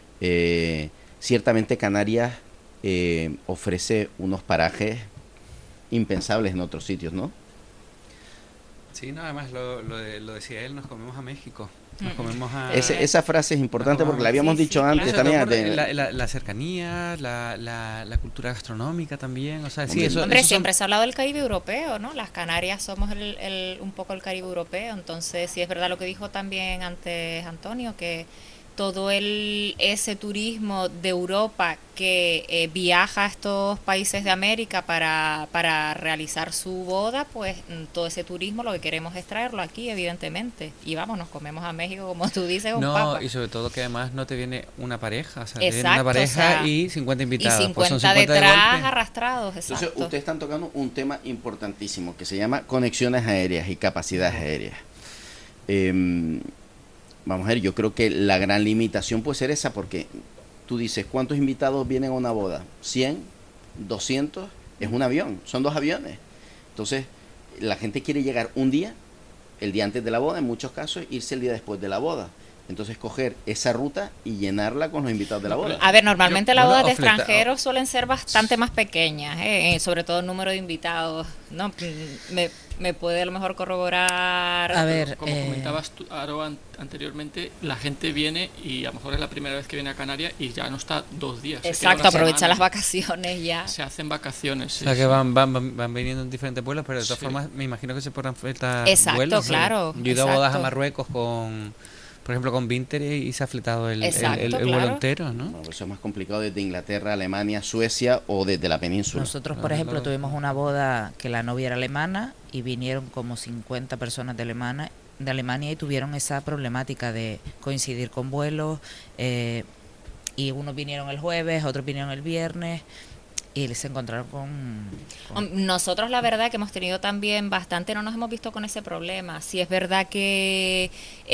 Eh, ciertamente Canarias eh, ofrece unos parajes impensables en otros sitios, ¿no? Sí, nada más lo, lo, de- lo decía él, nos comemos a México. Nos Mm. comemos a... Ese- esa frase es importante nos porque la comemos- habíamos sí, dicho sí, antes claro, también. por de- La, la- la cercanía, la, la, la cultura gastronómica también, o sea, sí, eso, Hombre, eso son- siempre se ha hablado del Caribe europeo, ¿no? Las Canarias somos el, el- un poco el Caribe europeo, entonces sí es verdad lo que dijo también antes Antonio, que todo el ese turismo de Europa que eh, viaja a estos países de América para, para realizar su boda, pues mm, todo ese turismo lo que queremos es traerlo aquí, evidentemente. Y vamos, nos comemos a México, como tú dices, un No, papa. y sobre todo que además no te viene una pareja, o sea, te viene Exacto, una pareja o sea, y cincuenta y invitados. pues son cincuenta cincuenta de detrás golpe. arrastrados, exacto. Entonces, ustedes están tocando un tema importantísimo que se llama conexiones aéreas y capacidades aéreas. Eh, vamos a ver, yo creo que la gran limitación puede ser esa, porque tú dices, ¿cuántos invitados vienen a una boda? ¿cien? ¿doscientos? Es un avión, son dos aviones. Entonces, la gente quiere llegar un día el día antes de la boda, en muchos casos, irse el día después de la boda. Entonces coger esa ruta y llenarla con los invitados de la boda. A ver, normalmente Yo- las bueno, bodas de ofrece- extranjeros suelen ser bastante más pequeñas, ¿eh? sobre todo el número de invitados, ¿no? Me, me puede a lo mejor corroborar. A ver, Como eh, comentabas tú, Aro, an- anteriormente, la gente viene y a lo mejor es la primera vez que viene a Canarias y ya no está dos días. se queda Exacto, una aprovecha semana. las vacaciones ya. Se hacen vacaciones. O sí, sea, que sí. van, van, van, van viniendo en diferentes vuelos, pero de todas Sí. formas me imagino que se podrán fletar Exacto, vuelos. ¿no? claro, Yo he ido a bodas a exacto. Marruecos con, por ejemplo, con Vinter y se ha fletado el, el- Exacto, el, el claro. vuelo entero, ¿no? Bueno, eso es más complicado desde Inglaterra, Alemania, Suecia o desde la península. Nosotros, por ejemplo, tuvimos una boda que la novia era alemana y vinieron como cincuenta personas de Alemania, de Alemania y tuvieron esa problemática de coincidir con vuelos eh, y unos vinieron el jueves, otros vinieron el viernes y se encontraron con... con- Nosotros la verdad que hemos tenido también bastante, no nos hemos visto con ese problema. Sí es verdad que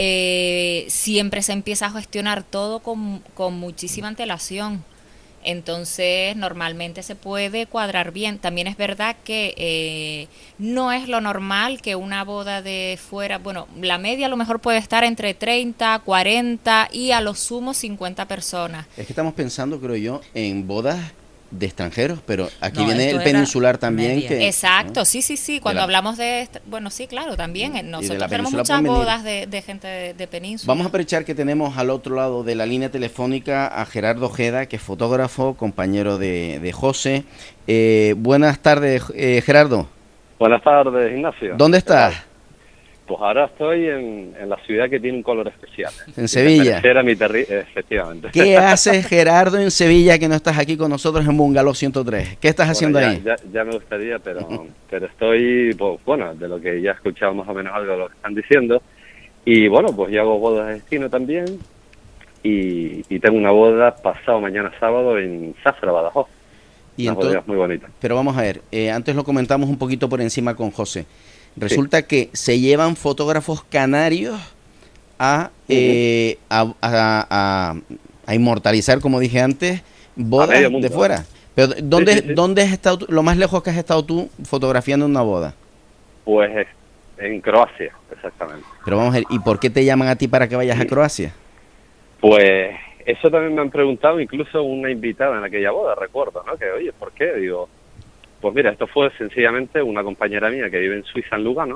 eh, siempre se empieza a gestionar todo con, con muchísima antelación. Entonces normalmente se puede cuadrar bien. También es verdad que eh, no es lo normal que una boda de fuera, bueno, la media a lo mejor puede estar entre treinta, cuarenta y a lo sumo cincuenta personas. Es que estamos pensando, creo yo, en bodas de extranjeros, pero aquí No, viene esto el era peninsular también. media. Que, Exacto, sí, sí, sí. Cuando la- hablamos de, est- bueno, sí, claro, también. eh, Nosotros la tenemos península muchas pueden venir. bodas de, de gente de, de península. Vamos a aprovechar que tenemos al otro lado de la línea telefónica a Gerardo Ojeda, que es fotógrafo, compañero de, de José. Eh, buenas tardes, eh, Gerardo. Buenas tardes, Ignacio. ¿Dónde estás? Pues ahora estoy en, en la ciudad que tiene un color especial. ¿eh? En Sevilla. Era mi terri efectivamente. ¿Qué haces, Gerardo, en Sevilla, que no estás aquí con nosotros en Bungalow ciento tres? ¿Qué estás Bueno, haciendo ya, ahí? Ya, ya me gustaría, pero, pero estoy, pues, bueno, de lo que ya he escuchado más o menos algo de lo que están diciendo. Y bueno, pues yo hago bodas de destino también. Y, y tengo una boda pasado mañana sábado en Zafra, Badajoz. Y Una entonces- boda muy bonita. Pero vamos a ver, eh, antes lo comentamos un poquito por encima con José. Resulta que se llevan fotógrafos canarios a, eh, a, a- a- a inmortalizar, como dije antes, bodas medio mundo, de fuera. Pero ¿dónde, Sí, sí, sí. ¿dónde has estado tú- lo más lejos que has estado tú fotografiando una boda? Pues en Croacia, exactamente. Pero vamos a ver, ¿y por qué te llaman a ti para que vayas a Croacia? Pues eso también me han preguntado, incluso una invitada en aquella boda, recuerdo, ¿no? Que, oye, ¿por qué? Digo, pues mira, esto fue sencillamente una compañera mía que vive en Suiza, en Lugano,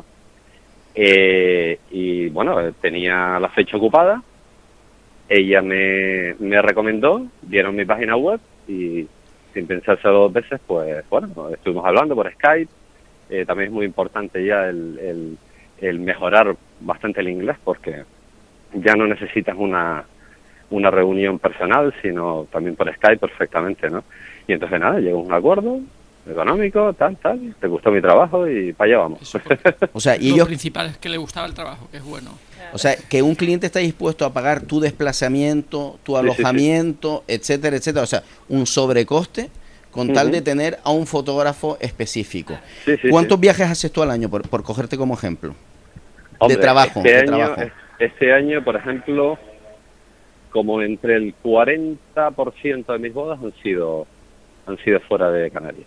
eh, y bueno, tenía la fecha ocupada, ella me, me recomendó, dieron mi página web y sin pensárselo dos veces, pues bueno, estuvimos hablando por Skype, eh, también es muy importante ya el, el, el mejorar bastante el inglés porque ya no necesitas una una reunión personal, sino también por Skype perfectamente, ¿no? Y entonces nada, llegamos a un acuerdo económico, tal, tal, te gustó mi trabajo y para allá vamos. O sea, y Lo ellos, principal es que le gustaba el trabajo, que es bueno. o sea, que un cliente está dispuesto a pagar tu desplazamiento, tu Sí, sí, sí. alojamiento, etcétera, etcétera, o sea, un sobrecoste con tal Ujú. de tener a un fotógrafo específico. Sí, sí, ¿Cuántos sí. viajes haces tú al año, por, por cogerte como ejemplo? Hombre, de trabajo, este de año, trabajo. Este año, por ejemplo, como entre el cuarenta por ciento de mis bodas han sido han sido fuera de Canarias.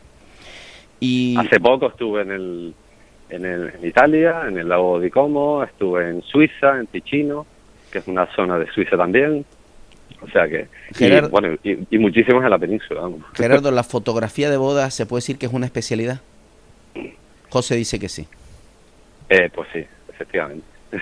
Y Hace poco estuve en el, en el en Italia, en el lago di Como, estuve en Suiza, en Ticino, que es una zona de Suiza también. O sea que, y, Gerardo- bueno, y, y muchísimos en la península. Vamos. Gerardo, ¿la fotografía de bodas se puede decir que es una especialidad? José dice que sí. Eh, pues sí, efectivamente.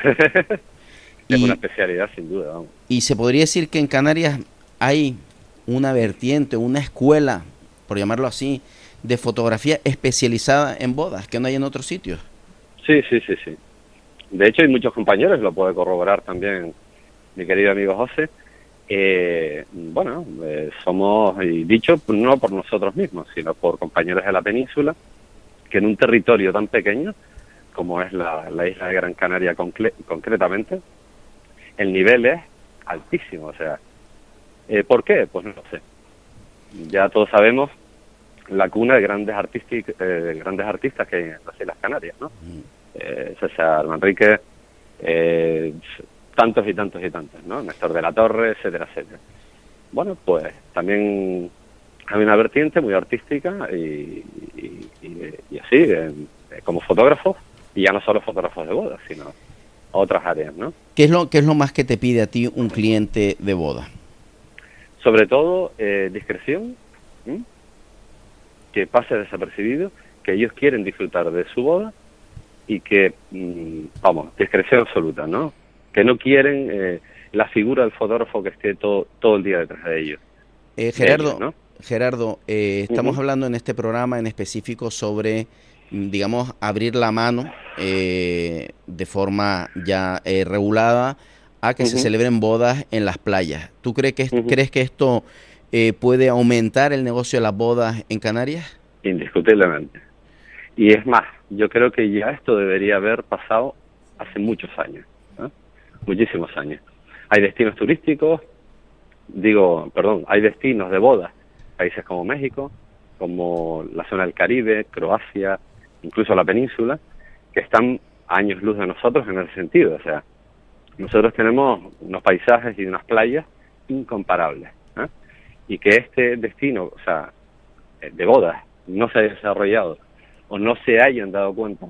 Es Y- una especialidad sin duda, vamos. Y se podría decir que en Canarias hay una vertiente, una escuela, por llamarlo así, de fotografía especializada en bodas, que no hay en otros sitios. Sí, sí, sí, sí. De hecho, hay muchos compañeros, lo puede corroborar también mi querido amigo José. Eh, bueno, eh, somos, y dicho no por nosotros mismos, sino por compañeros de la península, que en un territorio tan pequeño como es la, la isla de Gran Canaria concle- concretamente, el nivel es altísimo. O sea, eh, ¿por qué? Pues no lo sé. Ya todos sabemos la cuna de grandes, artístic, eh, grandes artistas que hay en las Islas Canarias, ¿no? Eh, César Manrique, eh, tantos y tantos y tantos, ¿no? Néstor de la Torre, etcétera, etcétera. Bueno, pues también hay una vertiente muy artística y, y, y, y así, eh, como fotógrafo, Y ya no solo fotógrafos de bodas, sino otras áreas, ¿no? ¿Qué es lo, qué es lo más que te pide a ti un cliente de boda? Sobre todo, eh, discreción, ¿m? que pase desapercibido, que ellos quieren disfrutar de su boda y que, mmm, vamos, discreción absoluta, ¿no? Que no quieren eh, la figura del fotógrafo que esté todo, todo el día detrás de ellos. Eh, Gerardo, de ellos, ¿no? Gerardo eh, estamos Uh-huh. hablando en este programa en específico sobre, digamos, abrir la mano eh, de forma ya eh, regulada a que uh-huh. se celebren bodas en las playas. ¿Tú crees que, uh-huh. crees que esto eh, puede aumentar el negocio de las bodas en Canarias? Indiscutiblemente. Y es más, yo creo que ya esto debería haber pasado hace muchos años, ¿eh? Muchísimos años. Hay destinos turísticos, digo, perdón, hay destinos de bodas, países como México, como la zona del Caribe, Croacia, incluso la península, que están a años luz de nosotros en ese sentido. O sea, nosotros tenemos unos paisajes y unas playas incomparables, ¿eh? Y que este destino, o sea, de bodas, no se haya desarrollado o no se hayan dado cuenta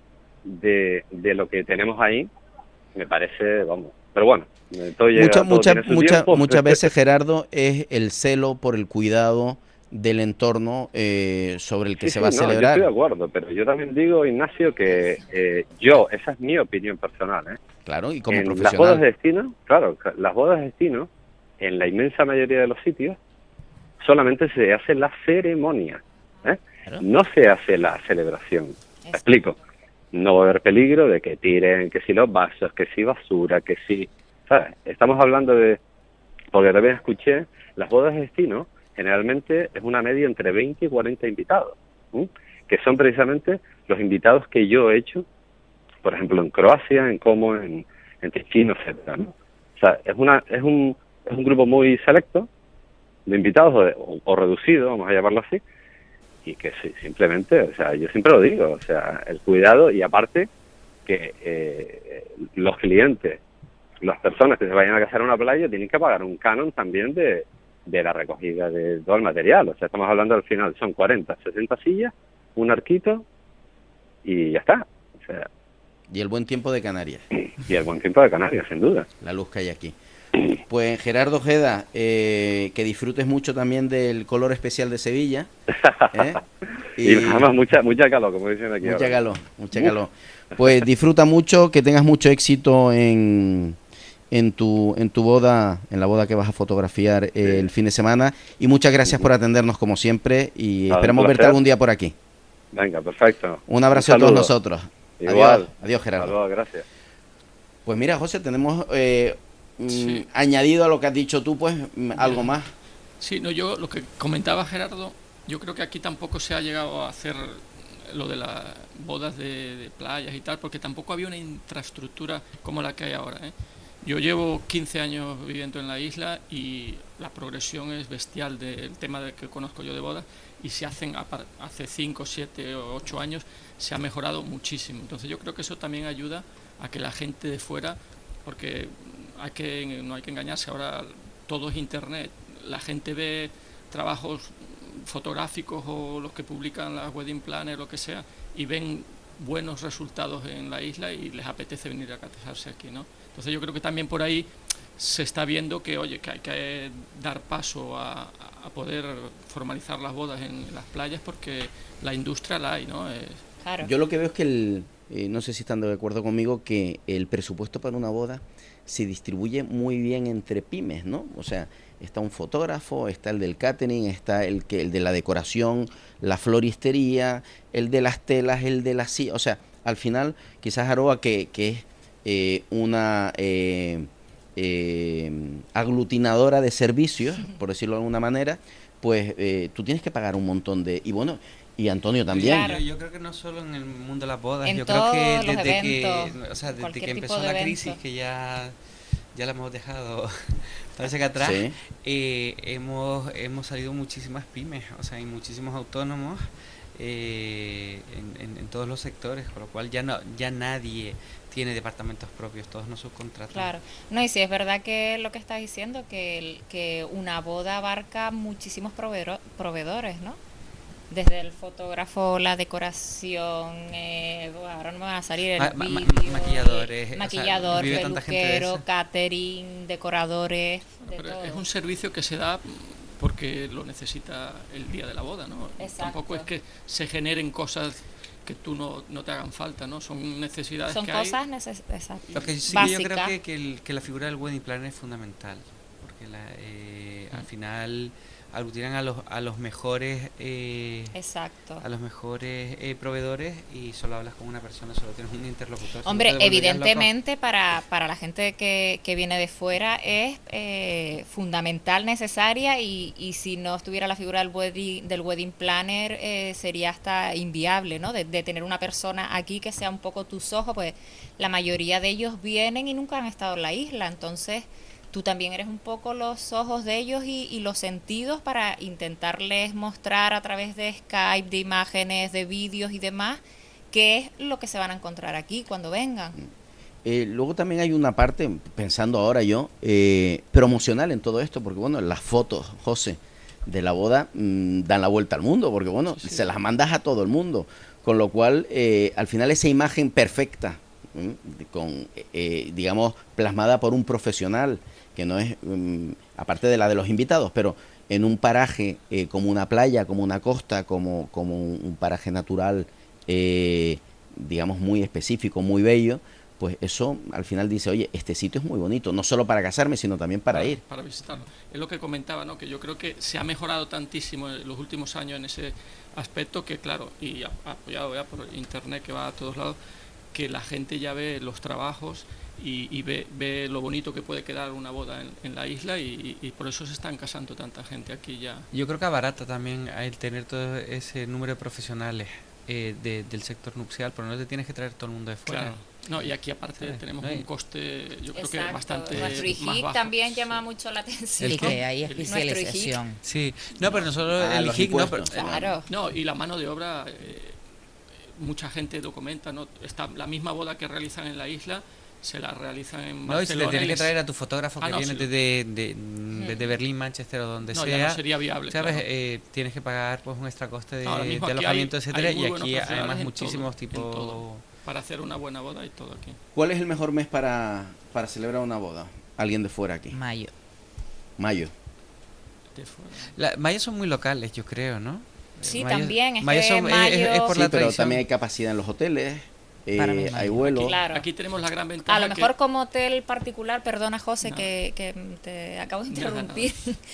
de, de lo que tenemos ahí, me parece, vamos, pero bueno, todo llega, mucha, todo mucha, tiene su mucha, tiempo. muchas veces, Gerardo, es el celo por el cuidado del entorno eh, sobre el que sí, se sí, va a no, celebrar. Yo estoy de acuerdo, pero yo también digo, Ignacio, que eh, yo, esa es mi opinión personal, ¿eh? Claro, y como en profesional. las bodas de destino, claro, las bodas de destino, en la inmensa mayoría de los sitios, solamente se hace la ceremonia, ¿eh? Claro. No se hace la celebración. ¿Me explico? No va a haber peligro de que tiren, que si los vasos, que si basura, que si... ¿Sabes? Estamos hablando de... Porque también escuché, las bodas de destino, generalmente es una media entre veinte y cuarenta invitados, ¿sí? Que son precisamente los invitados que yo he hecho, por ejemplo, en Croacia, en Como, en, en Ticino, etcétera, ¿no? O sea, es, una, es, un, es un grupo muy selecto de invitados, o, de, o, o reducido, vamos a llamarlo así, y que sí, simplemente, o sea, yo siempre lo digo, o sea, el cuidado, y aparte que eh, los clientes, las personas que se vayan a casar en una playa tienen que pagar un canon también de, de la recogida de todo el material. O sea, estamos hablando al final, son cuarenta, sesenta sillas, un arquito y ya está. O sea, y el buen tiempo de Canarias. Y el buen tiempo de Canarias, sin duda. La luz que hay aquí. Pues Gerardo Ojeda, eh, que disfrutes mucho también del color especial de Sevilla. ¿eh? Y, y además mucha, mucha calor, como dicen aquí. Mucha ahora. calor, mucha calor. Pues disfruta mucho, que tengas mucho éxito en... en tu en tu boda, en la boda que vas a fotografiar eh, sí. el fin de semana, y muchas gracias por atendernos como siempre y Nada, esperamos verte algún día por aquí. Venga, perfecto. Un abrazo Un a todos nosotros. Igual. Adiós, adiós Gerardo. Saludos, gracias. Pues mira, José, tenemos eh, sí. mm, añadido a lo que has dicho tú, pues mm, algo más. Sí, no, yo lo que comentaba Gerardo, yo creo que aquí tampoco se ha llegado a hacer lo de las bodas de, de playas y tal, porque tampoco había una infraestructura como la que hay ahora, ¿eh? Yo llevo quince años viviendo en la isla y la progresión es bestial del tema de que conozco yo de bodas, y se hacen hace cinco, siete o ocho años se ha mejorado muchísimo. Entonces yo creo que eso también ayuda a que la gente de fuera, porque hay que, no hay que engañarse, ahora todo es internet, la gente ve trabajos fotográficos o los que publican las wedding planners, lo que sea, y ven buenos resultados en la isla y les apetece venir a casarse aquí, ¿no? Entonces yo creo que también por ahí se está viendo que, oye, que hay que dar paso a, a poder formalizar las bodas en las playas, porque la industria la hay, ¿no? Es... Claro. Yo lo que veo es que, el, eh, no sé si están de acuerdo conmigo, que el presupuesto para una boda se distribuye muy bien entre pymes, ¿no? O sea, está un fotógrafo, está el del catering, está el que el de la decoración, la floristería, el de las telas, el de las sillas. O sea, al final, quizás Aroa, que, que es eh, una eh, eh, aglutinadora de servicios, por decirlo de alguna manera, pues eh, tú tienes que pagar un montón de... Y bueno, y Antonio también. Claro, yo creo que no solo en el mundo de las bodas, en yo creo que los desde eventos, que, o sea, desde que tipo empezó de la evento. crisis, que ya ya la hemos dejado, parece que atrás, sí. eh, hemos hemos salido muchísimas pymes, o sea, hay muchísimos autónomos eh, en, en, en todos los sectores, con lo cual ya no ya nadie tiene departamentos propios, todos nos subcontratan. Claro, no, y sí es verdad que lo que estás diciendo, que, el, que una boda abarca muchísimos proveedor, proveedores, ¿no? desde el fotógrafo, la decoración, eh, bueno, ahora no me van a salir el Ma- ma- ma- vídeo, maquilladores, eh, o maquillador, sea, vive tanta gente de peluquero, eso. catering, decoradores, de Pero todo. es un servicio que se da porque lo necesita el día de la boda, ¿no? Exacto. Tampoco es que se generen cosas que tú no, no te hagan falta, ¿no? Son necesidades Son que cosas hay. neces exacto. Lo que sí que básicas. yo creo que, que, el- que la figura del wedding planner es fundamental, porque la, eh, al final aglutinan a los a los mejores eh, Exacto. a los mejores eh, proveedores y solo hablas con una persona, solo tienes un interlocutor. si Hombre, no te volverías evidentemente para, para la gente que, que viene de fuera es eh, fundamental, necesaria y, y si no estuviera la figura del wedding, del wedding planner eh, sería hasta inviable, ¿no? De, de tener una persona aquí que sea un poco tus ojos, pues la mayoría de ellos vienen y nunca han estado en la isla, entonces tú también eres un poco los ojos de ellos y, y los sentidos para intentarles mostrar a través de Skype, de imágenes, de vídeos y demás, qué es lo que se van a encontrar aquí cuando vengan. Eh, luego también hay una parte, pensando ahora yo, eh, promocional en todo esto, porque bueno, las fotos, José, de la boda mmm, dan la vuelta al mundo, porque bueno, sí, sí. se las mandas a todo el mundo, con lo cual eh, al final esa imagen perfecta, ¿eh? con eh, digamos, plasmada por un profesional, que no es, um, aparte de la de los invitados, pero en un paraje eh, como una playa, como una costa, como, como un, un paraje natural, eh, digamos, muy específico, muy bello, pues eso al final dice, oye, este sitio es muy bonito, no solo para casarme, sino también para, para ir. Para visitarlo. Es lo que comentaba, ¿no? Que yo creo que se ha mejorado tantísimo en los últimos años en ese aspecto que, claro, y apoyado ya por internet que va a todos lados, que la gente ya ve los trabajos y, y ve, ve lo bonito que puede quedar una boda en, en la isla y, y por eso se están casando tanta gente aquí ya. Yo creo que abarata también el tener todo ese número de profesionales eh, de, del sector nupcial, pero no te tienes que traer todo el mundo de fuera. Claro. No, y aquí aparte ¿sabes? Tenemos no hay... un coste, yo creo Exacto. que bastante nuestro I G I C más bajo. También llama mucho la atención. Y que hay especialización. Sí, no, pero nosotros ah, el I G I C no, pero, claro. No, y la mano de obra, eh, mucha gente documenta, ¿no? Está la misma boda que realizan en la isla, se la realizan en Barcelona. No, y si te tienes que traer a tu fotógrafo ah, que no, viene sí. desde de, de, de Berlín, Manchester o donde no, sea, ya no sería viable, ¿sabes? Claro. Eh, tienes que pagar pues un extra coste de, no, de alojamiento, hay, etcétera, hay y aquí además muchísimos todo, tipos... Para hacer una buena boda y todo aquí. ¿Cuál es el mejor mes para, para celebrar una boda? Alguien de fuera aquí. Mayo. Mayo. De fuera. La, mayo son muy locales, yo creo, ¿no? Sí, mayo, también. Es mayo que son, mayo... Es, es por sí, la pero tradición. también hay capacidad en los hoteles. Eh, Para mí, hay vuelos. Aquí, claro. aquí tenemos la gran ventaja. A lo mejor que... como hotel particular, perdona José no. que, que te acabo de interrumpir.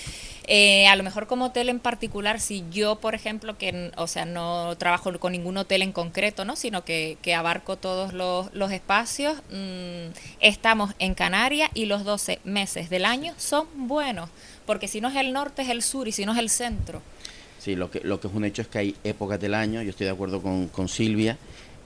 Eh, a lo mejor como hotel en particular, si yo, por ejemplo, que o sea no trabajo con ningún hotel en concreto, no, sino que, que abarco todos los, los espacios, mmm, estamos en Canarias y los doce meses del año son buenos, porque si no es el norte es el sur y si no es el centro. Sí, lo que, lo que es un hecho es que hay épocas del año, yo estoy de acuerdo con, con Silvia,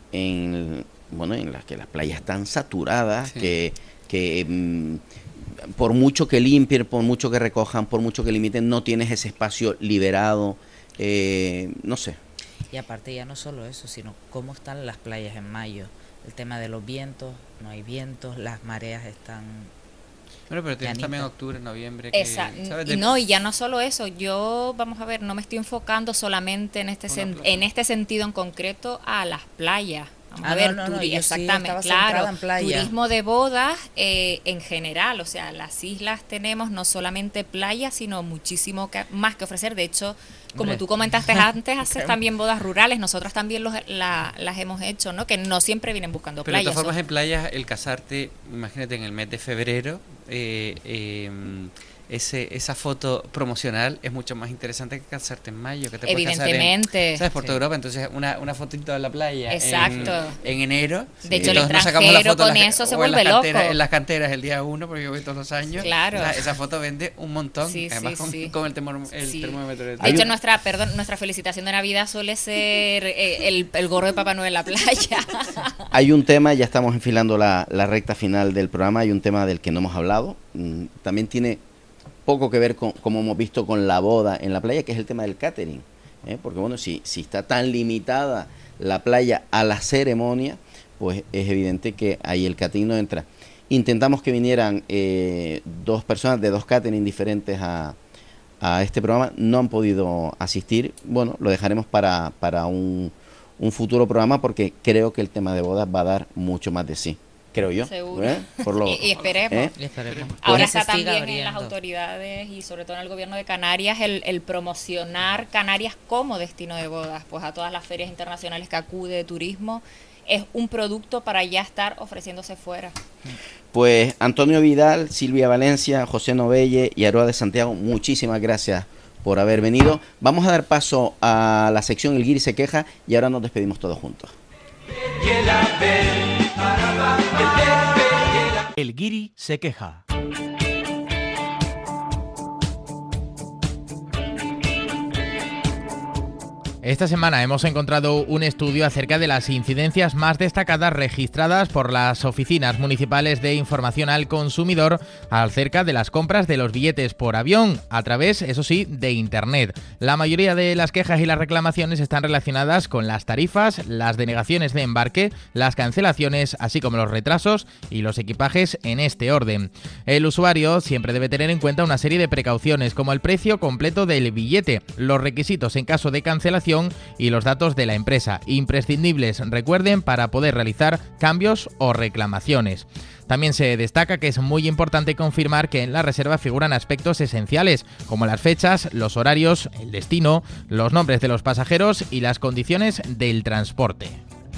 en bueno en las que las playas están saturadas, sí. que, que mmm, por mucho que limpien, por mucho que recojan, por mucho que limiten, no tienes ese espacio liberado, eh, no sé. Y aparte ya no solo eso, sino cómo están las playas en mayo. El tema de los vientos, no hay vientos, las mareas están... Bueno, pero tienes también octubre, noviembre. Que, ¿sabes? Y no, y ya no solo eso, yo, vamos a ver, no me estoy enfocando solamente en este, sen en este sentido en concreto a las playas. Vamos ah, a ver, no, no, no, exactamente, sí, claro, turismo de bodas eh, en general, o sea, las islas tenemos no solamente playas, sino muchísimo que, más que ofrecer. De hecho, como Hombre. tú comentaste antes, haces también bodas rurales, nosotros también los, la, las hemos hecho, ¿no? Que no siempre vienen buscando Pero playas. Pero de todas formas, son... en playas, el casarte, imagínate, en el mes de febrero, eh, eh, ese esa foto promocional es mucho más interesante que casarte en mayo, que te evidentemente puedes casar en, ¿sabes? Por sí. toda Europa, entonces una, una fotito de la playa exacto en, en enero, de hecho el extranjero con eso se vuelve en loco canteras, en las canteras el día uno, porque yo voy todos los años, claro. o sea, esa foto vende un montón, sí, además sí, con, sí. con el, temor, el sí. termómetro de, de hecho un... nuestra perdón nuestra felicitación de Navidad suele ser eh, el, el gorro de Papá Noel en la playa. Hay un tema, ya estamos enfilando la, la recta final del programa, hay un tema del que no hemos hablado, también tiene poco que ver con, como hemos visto, con la boda en la playa, que es el tema del catering, ¿eh? Porque bueno, si, si está tan limitada la playa a la ceremonia, pues es evidente que ahí el catering no entra. Intentamos que vinieran eh, dos personas de dos catering diferentes a, a este programa no han podido asistir. Bueno, lo dejaremos para, para un, un futuro programa porque creo que el tema de bodas va a dar mucho más de sí. Creo yo. Seguro. ¿Eh? Por lo, y, y esperemos. ¿eh? Y esperemos. Ahora Pues, está se siga también en las abriendo. autoridades y sobre todo en el gobierno de Canarias el, el promocionar Canarias como destino de bodas, pues a todas las ferias internacionales que acude de turismo, es un producto para ya estar ofreciéndose fuera. Pues Antonio Vidal, Silvia Valencia, José Novelle y Aroa de Santiago, muchísimas gracias por haber venido. Vamos a dar paso a la sección El Guiri se queja y ahora nos despedimos todos juntos. El guiri se queja. Esta semana hemos encontrado un estudio acerca de las incidencias más destacadas registradas por las oficinas municipales de información al consumidor acerca de las compras de los billetes por avión, a través, eso sí, de Internet. La mayoría de las quejas y las reclamaciones están relacionadas con las tarifas, las denegaciones de embarque, las cancelaciones, así como los retrasos y los equipajes en este orden. El usuario siempre debe tener en cuenta una serie de precauciones, como el precio completo del billete, los requisitos en caso de cancelación y los datos de la empresa, imprescindibles, recuerden, para poder realizar cambios o reclamaciones. También se destaca que es muy importante confirmar que en la reserva figuran aspectos esenciales, como las fechas, los horarios, el destino, los nombres de los pasajeros y las condiciones del transporte.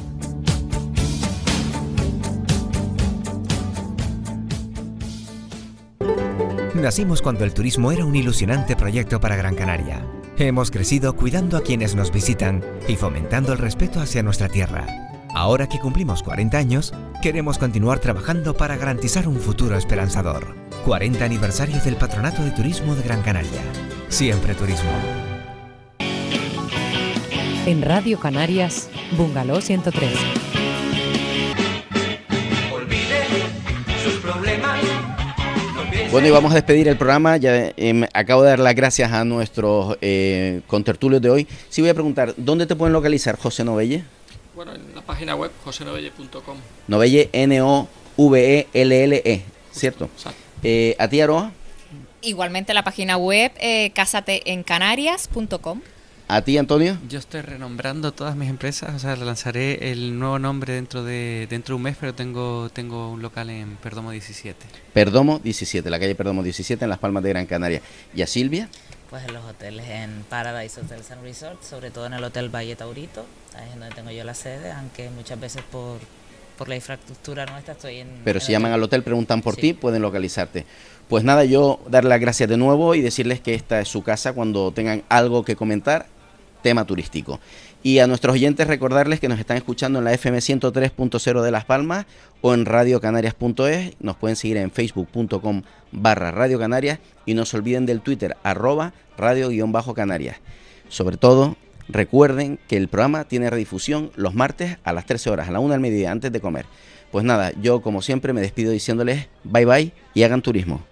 Nacimos cuando el turismo era un ilusionante proyecto para Gran Canaria. Hemos crecido cuidando a quienes nos visitan y fomentando el respeto hacia nuestra tierra. Ahora que cumplimos cuarenta años, queremos continuar trabajando para garantizar un futuro esperanzador. cuarenta aniversario del Patronato de Turismo de Gran Canaria. Siempre turismo. En Radio Canarias, Bungalow ciento tres. Olvide sus problemas. Bueno, y vamos a despedir el programa. Ya eh, acabo de dar las gracias a nuestros eh, contertulios de hoy. Sí voy a preguntar, ¿dónde te pueden localizar, José Novelle? Bueno, en la página web jose novelle punto com. Novelle, N O V E L L E, ¿cierto? Exacto. Eh, ¿A ti, Aroa? Igualmente la página web eh, casate en canarias punto com. ¿A ti, Antonio? Yo estoy renombrando todas mis empresas, o sea, lanzaré el nuevo nombre dentro de dentro de un mes, pero tengo tengo un local en Perdomo diecisiete. Perdomo diecisiete, la calle Perdomo diecisiete, en Las Palmas de Gran Canaria. ¿Y a Silvia? Pues en los hoteles, en Paradise Hotels and Resorts, sobre todo en el Hotel Valle Taurito, ahí es donde tengo yo la sede, aunque muchas veces por, por la infraestructura nuestra estoy en... Pero en si llaman hotel. al hotel, preguntan por Sí. ti, pueden localizarte. Pues nada, yo dar las gracias de nuevo y decirles que esta es su casa cuando tengan algo que comentar, tema turístico. Y a nuestros oyentes recordarles que nos están escuchando en la F M ciento tres punto cero de Las Palmas o en radio canarias punto es. Nos pueden seguir en facebook punto com barra Radio Canarias y no se olviden del Twitter, arroba radio-canarias. Sobre todo, recuerden que el programa tiene redifusión los martes a las trece horas, a la una del mediodía, antes de comer. Pues nada, yo como siempre me despido diciéndoles bye bye y hagan turismo.